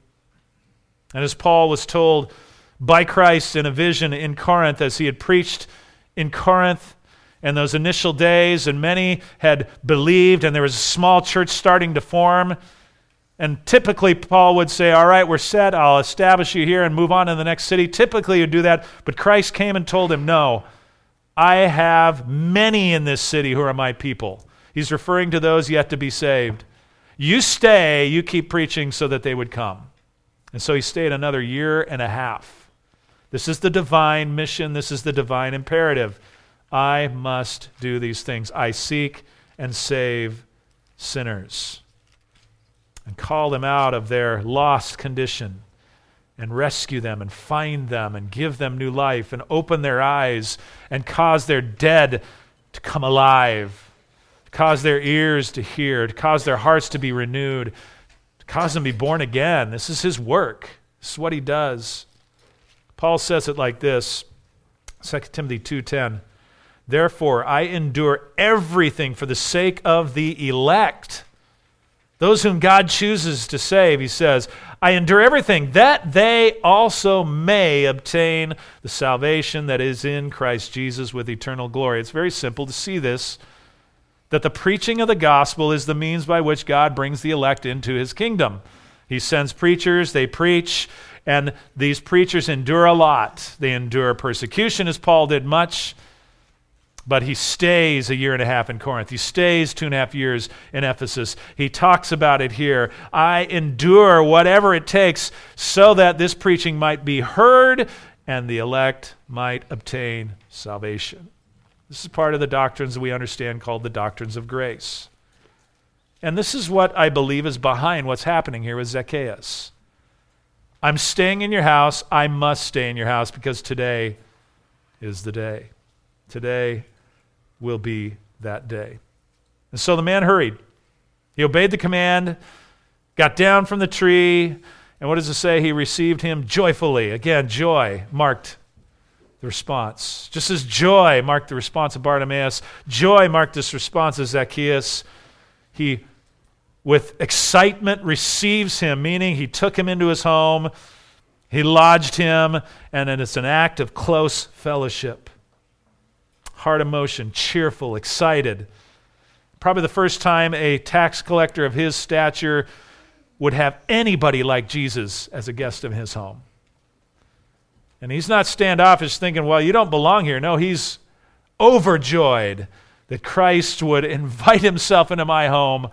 And as Paul was told by Christ in a vision in Corinth, as he had preached in Corinth in those initial days, and many had believed, and there was a small church starting to form. And typically Paul would say, all right, we're set, I'll establish you here and move on to the next city. Typically he would do that, but Christ came and told him, no, I have many in this city who are my people. He's referring to those yet to be saved. You stay, you keep preaching so that they would come. And so he stayed another year and a half. This is the divine mission. This is the divine imperative. I must do these things. I seek and save sinners and call them out of their lost condition and rescue them and find them and give them new life and open their eyes and cause their dead to come alive, to cause their ears to hear, to cause their hearts to be renewed, cause them to be born again. This is his work. This is what he does. Paul says it like this, 2 Timothy 2:10. Therefore, I endure everything for the sake of the elect, those whom God chooses to save. He says, I endure everything that they also may obtain the salvation that is in Christ Jesus with eternal glory. It's very simple to see this, that the preaching of the gospel is the means by which God brings the elect into his kingdom. He sends preachers, they preach, and these preachers endure a lot. They endure persecution, as Paul did much. But he stays a year and a half in Corinth. He stays 2.5 years in Ephesus. He talks about it here. I endure whatever it takes so that this preaching might be heard and the elect might obtain salvation. This is part of the doctrines that we understand called the doctrines of grace. And this is what I believe is behind what's happening here with Zacchaeus. I'm staying in your house. I must stay in your house because today is the day. Today will be that day. And so the man hurried. He obeyed the command, got down from the tree, and what does it say? He received him joyfully. Again, joy marked the response. Just as joy marked the response of Bartimaeus, joy marked this response of Zacchaeus. He, with excitement, receives him, meaning he took him into his home, he lodged him, and then it's an act of close fellowship. Heart emotion, cheerful, excited. Probably the first time a tax collector of his stature would have anybody like Jesus as a guest in his home. And he's not standoffish thinking, well, you don't belong here. No, he's overjoyed that Christ would invite himself into my home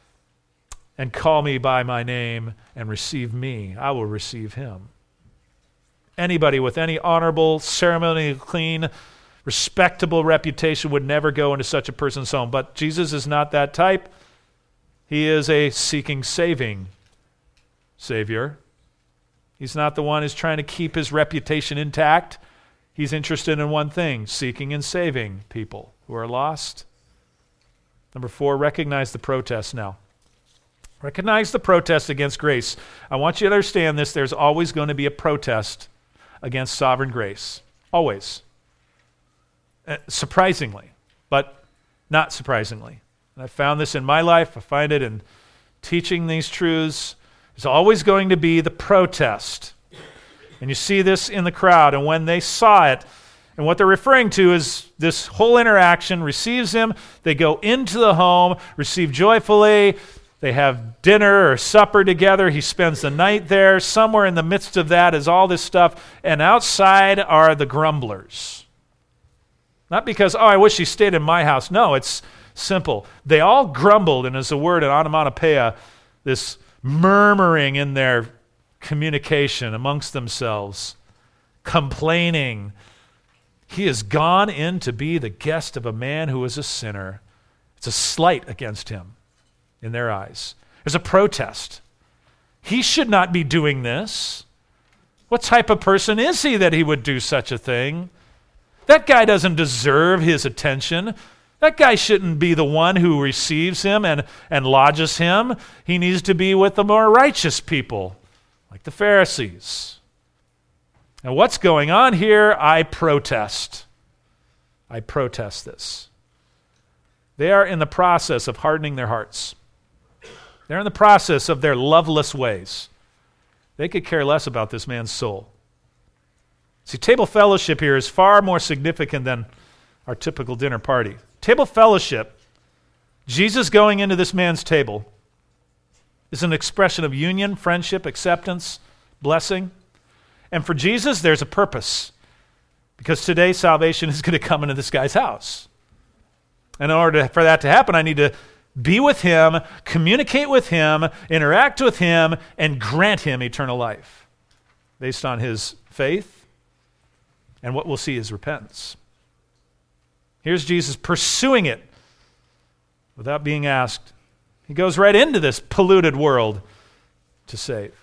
and call me by my name and receive me. I will receive him. Anybody with any honorable, ceremonially clean, respectable reputation would never go into such a person's home. But Jesus is not that type. He is a seeking, saving Savior. He's not the one who's trying to keep his reputation intact. He's interested in one thing, seeking and saving people who are lost. Number 4, recognize the protest now. Recognize the protest against grace. I want you to understand this. There's always going to be a protest against sovereign grace. Always. Surprisingly, but not surprisingly. And I found this in my life. I find it in teaching these truths. There's always going to be the protest. And you see this in the crowd. And when they saw it, and what they're referring to is this whole interaction, receives him, they go into the home, receive joyfully, they have dinner or supper together, he spends the night there. Somewhere in the midst of that is all this stuff, and outside are the grumblers. Not because, I wish he stayed in my house. No, it's simple. They all grumbled, and as a word in onomatopoeia, this murmuring in their communication amongst themselves, complaining. He has gone in to be the guest of a man who is a sinner. It's a slight against him in their eyes. There's a protest. He should not be doing this. What type of person is he that he would do such a thing? That guy doesn't deserve his attention. That guy shouldn't be the one who receives him and lodges him. He needs to be with the more righteous people, like the Pharisees. Now, what's going on here? I protest. I protest this. They are in the process of hardening their hearts. They're in the process of their loveless ways. They could care less about this man's soul. See, table fellowship here is far more significant than our typical dinner party. Table fellowship, Jesus going into this man's table, is an expression of union, friendship, acceptance, blessing. And for Jesus, there's a purpose. Because today, salvation is going to come into this guy's house. And in order for that to happen, I need to be with him, communicate with him, interact with him, and grant him eternal life based on his faith. And what we'll see is repentance. Here's Jesus pursuing it without being asked. He goes right into this polluted world to save.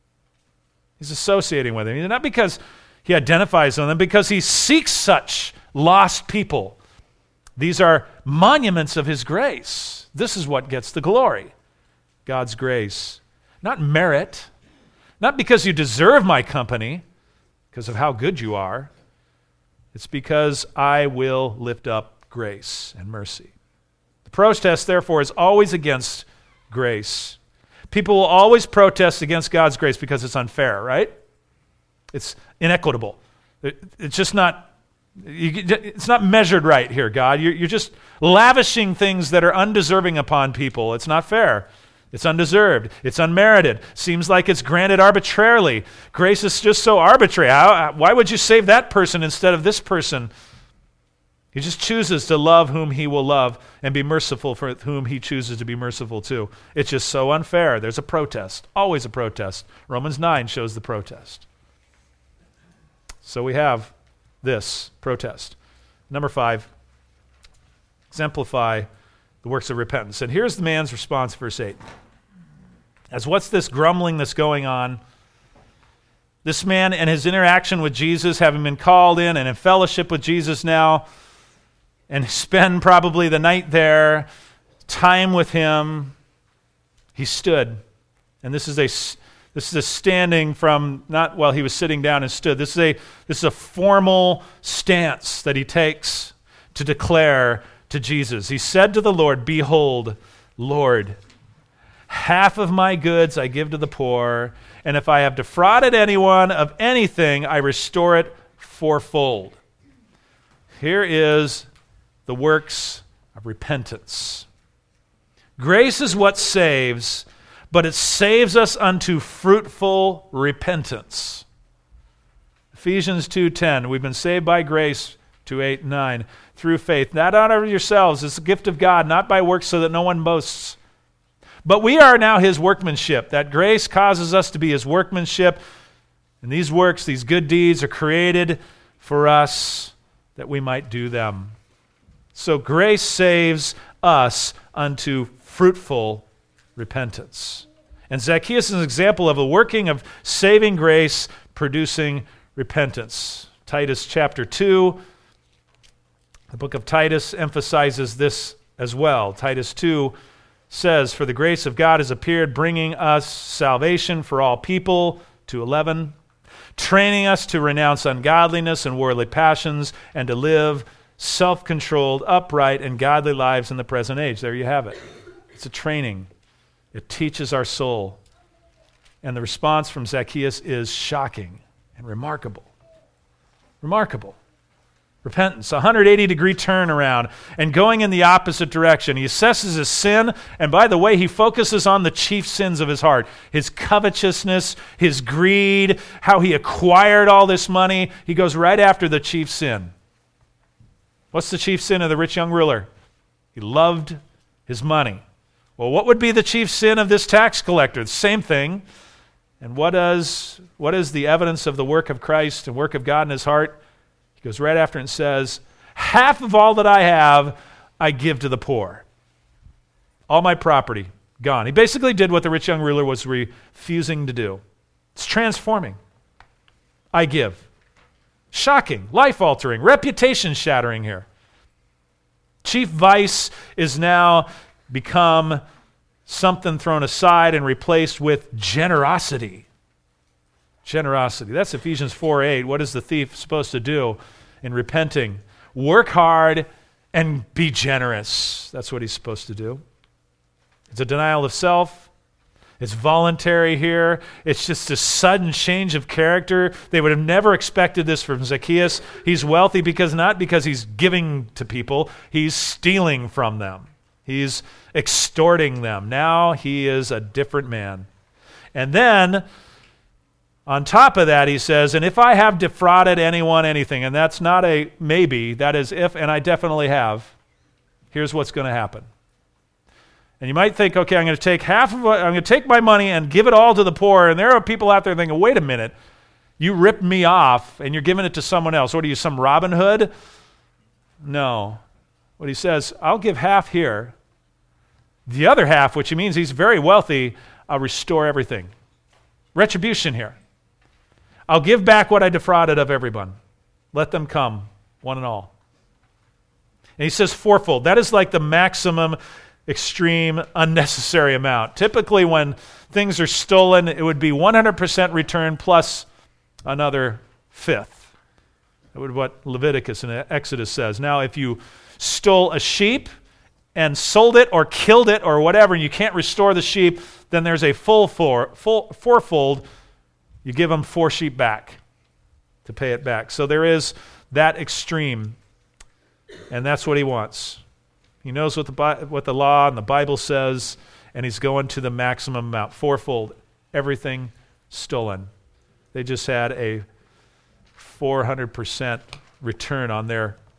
He's associating with them. Not because he identifies with them, because he seeks such lost people. These are monuments of his grace. This is what gets the glory. God's grace. Not merit. Not because you deserve my company, because of how good you are. It's because I will lift up grace and mercy. The protest, therefore, is always against grace. People will always protest against God's grace because it's unfair, right? It's inequitable. It's just not, it's not measured right here, God. You're just lavishing things that are undeserving upon people. It's not fair. It's undeserved. It's unmerited. Seems like it's granted arbitrarily. Grace is just so arbitrary. Why would you save that person instead of this person? He just chooses to love whom he will love and be merciful for whom he chooses to be merciful to. It's just so unfair. There's a protest, always a protest. Romans 9 shows the protest. So we have this protest. Number 5, exemplify the works of repentance. And here's the man's response, verse 8. As what's this grumbling that's going on? This man and his interaction with Jesus, having been called in and in fellowship with Jesus now, and spend probably the night there, time with him, he stood. And this is a standing from, not while he was sitting down and stood. This is a formal stance that he takes to declare to Jesus. He said to the Lord, "Behold, Lord, half of my goods I give to the poor, and if I have defrauded anyone of anything, I restore it fourfold." Here is the works of repentance. Grace is what saves, but it saves us unto fruitful repentance. Ephesians 2:10, we've been saved by grace, 2:8-9, through faith. Not out of yourselves, it's a gift of God, not by works so that no one boasts. But we are now his workmanship. That grace causes us to be his workmanship. And these works, these good deeds are created for us that we might do them. So grace saves us unto fruitful repentance. And Zacchaeus is an example of a working of saving grace producing repentance. Titus chapter 2, the book of Titus emphasizes this as well. Titus 2 says, "For the grace of God has appeared, bringing us salvation for all people," 2:11, "training us to renounce ungodliness and worldly passions, and to live self-controlled, upright, and godly lives in the present age." There you have it. It's a training. It teaches our soul. And the response from Zacchaeus is shocking and remarkable. Remarkable. Repentance, a 180-degree turnaround, and going in the opposite direction. He assesses his sin, and by the way, he focuses on the chief sins of his heart. His covetousness, his greed, how he acquired all this money. He goes right after the chief sin. What's the chief sin of the rich young ruler? He loved his money. Well, what would be the chief sin of this tax collector? The same thing. And what is the evidence of the work of Christ and work of God in his heart? He goes right after and says, "Half of all that I have, I give to the poor." All my property, gone. He basically did what the rich young ruler was refusing to do. It's transforming. I give. Shocking, life-altering, reputation-shattering here. Chief vice is now become something thrown aside and replaced with generosity. Generosity. That's Ephesians 4:8. What is the thief supposed to do in repenting? Work hard and be generous. That's what he's supposed to do. It's a denial of self. It's voluntary here. It's just a sudden change of character. They would have never expected this from Zacchaeus. He's wealthy not because he's giving to people. He's stealing from them. He's extorting them. Now he is a different man. And then, on top of that, he says, "And if I have defrauded anyone anything," and that's not a maybe, that is if, and I definitely have, here's what's going to happen. And you might think, okay, I'm going to take my money and give it all to the poor. And there are people out there thinking, wait a minute, you ripped me off and you're giving it to someone else. What are you, some Robin Hood? No. What he says, I'll give half here. The other half, which means he's very wealthy, I'll restore everything. Retribution here. I'll give back what I defrauded of everyone. Let them come, one and all. And he says fourfold. That is like the maximum extreme, unnecessary amount. Typically when things are stolen, it would be 100% return plus another fifth. That would be what Leviticus and Exodus says. Now, if you stole a sheep and sold it or killed it or whatever, and you can't restore the sheep, then there's a fourfold. You give them 4 sheep back to pay it back. So there is that extreme, and that's what he wants. He knows what the law and the Bible says, and he's going to the maximum amount, fourfold, everything stolen. They just had a 400% return on their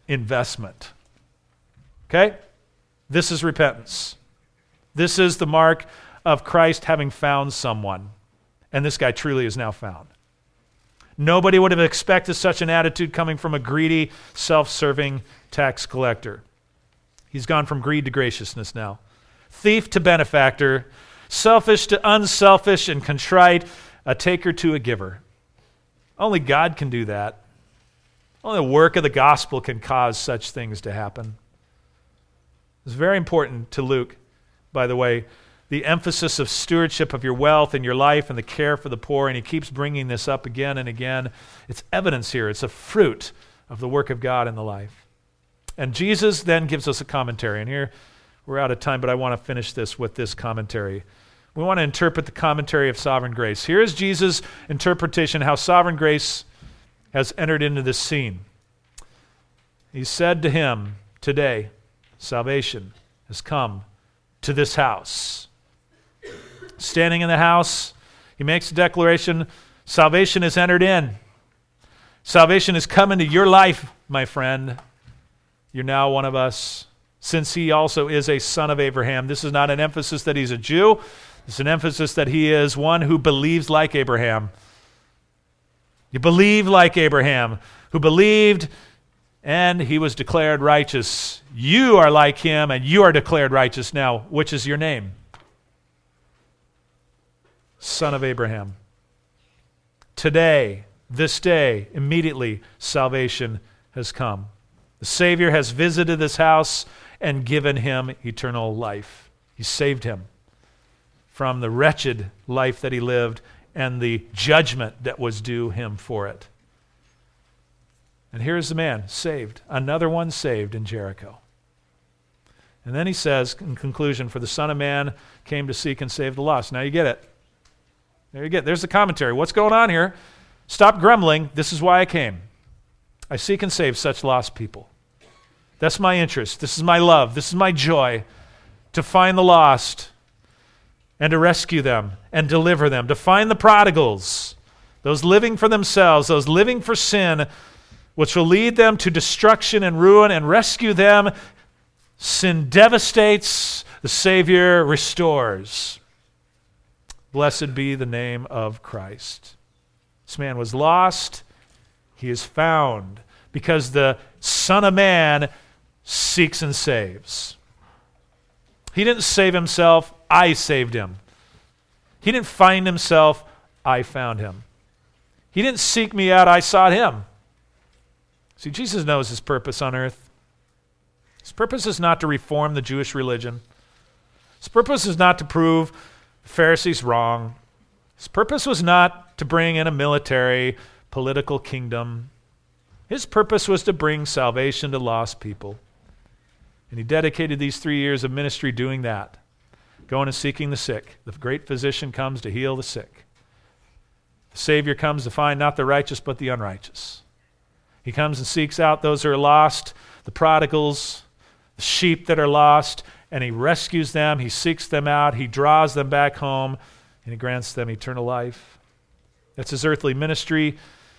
investment. Okay? This is repentance. This is the mark of Christ having found someone. And this guy truly is now found. Nobody would have expected such an attitude coming from a greedy, self-serving tax collector. He's gone from greed to graciousness now. Thief to benefactor, selfish to unselfish and contrite, a taker to a giver. Only God can do that. Only the work of the gospel can cause such things to happen. It's very important to Luke, by the way, the emphasis of stewardship of your wealth and your life and the care for the poor, and he keeps bringing this up again and again. It's evidence here. It's a fruit of the work of God in the life. And Jesus then gives us a commentary, and here we're out of time, but I want to finish this with this commentary. We want to interpret the commentary of sovereign grace. Here is Jesus' interpretation, how sovereign grace has entered into this scene. He said to him, today, salvation has come to this house. Standing in the house, he makes a declaration, salvation has entered in. Salvation has come into your life, my friend. You're now one of us, since he also is a son of Abraham. This is not an emphasis that he's a Jew. It's an emphasis that he is one who believes like Abraham. You believe like Abraham, who believed and he was declared righteous. You are like him and you are declared righteous now. Which is your name? Son of Abraham. Today, this day, immediately, salvation has come. The Savior has visited this house and given him eternal life. He saved him from the wretched life that he lived and the judgment that was due him for it. And here's the man saved, another one saved in Jericho. And then he says, in conclusion, for the Son of Man came to seek and save the lost. Now you get it. There you get it. There's the commentary. What's going on here? Stop grumbling. This is why I came. I seek and save such lost people. That's my interest. This is my love. This is my joy, to find the lost and to rescue them and deliver them, to find the prodigals, those living for themselves, those living for sin, which will lead them to destruction and ruin, and rescue them. Sin devastates, the Savior restores. Blessed be the name of Christ. This man was lost, he is found, because the Son of Man seeks and saves. He didn't save himself, I saved him. He didn't find himself, I found him. He didn't seek me out, I sought him. See, Jesus knows his purpose on earth. His purpose is not to reform the Jewish religion. His purpose is not to prove the Pharisees wrong. His purpose was not to bring in a military, political kingdom. His purpose was to bring salvation to lost people. And he dedicated these 3 years of ministry doing that, going and seeking the sick. The great physician comes to heal the sick. The Savior comes to find not the righteous but the unrighteous. He comes and seeks out those who are lost, the prodigals, the sheep that are lost, and he rescues them, he seeks them out, he draws them back home, and he grants them eternal life. That's his earthly ministry.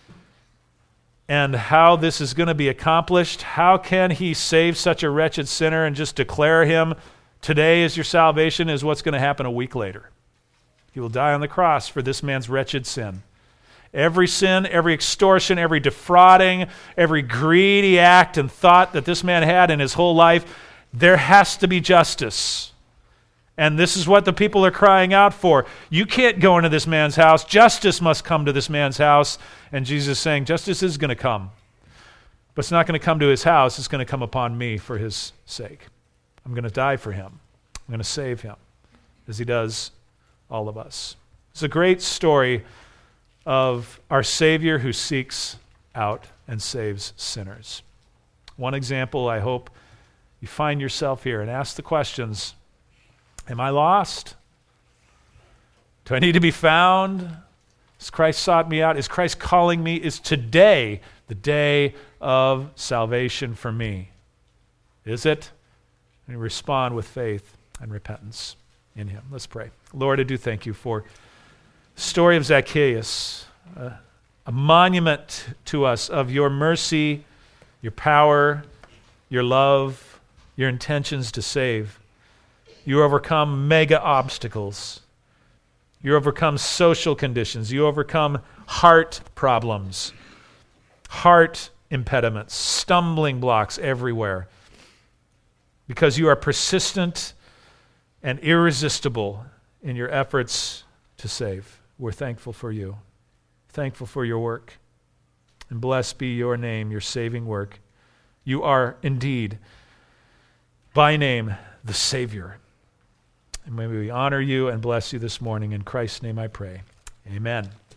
And how this is going to be accomplished, how can he save such a wretched sinner and just declare him, today is your salvation, is what's going to happen a week later. He will die on the cross for this man's wretched sin. Every sin, every extortion, every defrauding, every greedy act and thought that this man had in his whole life, there has to be justice. And this is what the people are crying out for. You can't go into this man's house. Justice must come to this man's house. And Jesus is saying, justice is going to come. But it's not going to come to his house. It's going to come upon me for his sake. I'm going to die for him. I'm going to save him, as he does all of us. It's a great story of our Savior who seeks out and saves sinners. One example, I hope you find yourself here and ask the questions, am I lost? Do I need to be found? Has Christ sought me out? Is Christ calling me? Is today the day of salvation for me? Is it? And respond with faith and repentance in him. Let's pray. Lord, I do thank you for the story of Zacchaeus, a monument to us of your mercy, your power, your love, your intentions to save. You overcome mega obstacles. You overcome social conditions. You overcome heart problems, heart impediments, stumbling blocks everywhere. Because you are persistent and irresistible in your efforts to save. We're thankful for you. Thankful for your work. And blessed be your name, your saving work. You are indeed, by name, the Savior. And may we honor you and bless you this morning. In Christ's name I pray. Amen.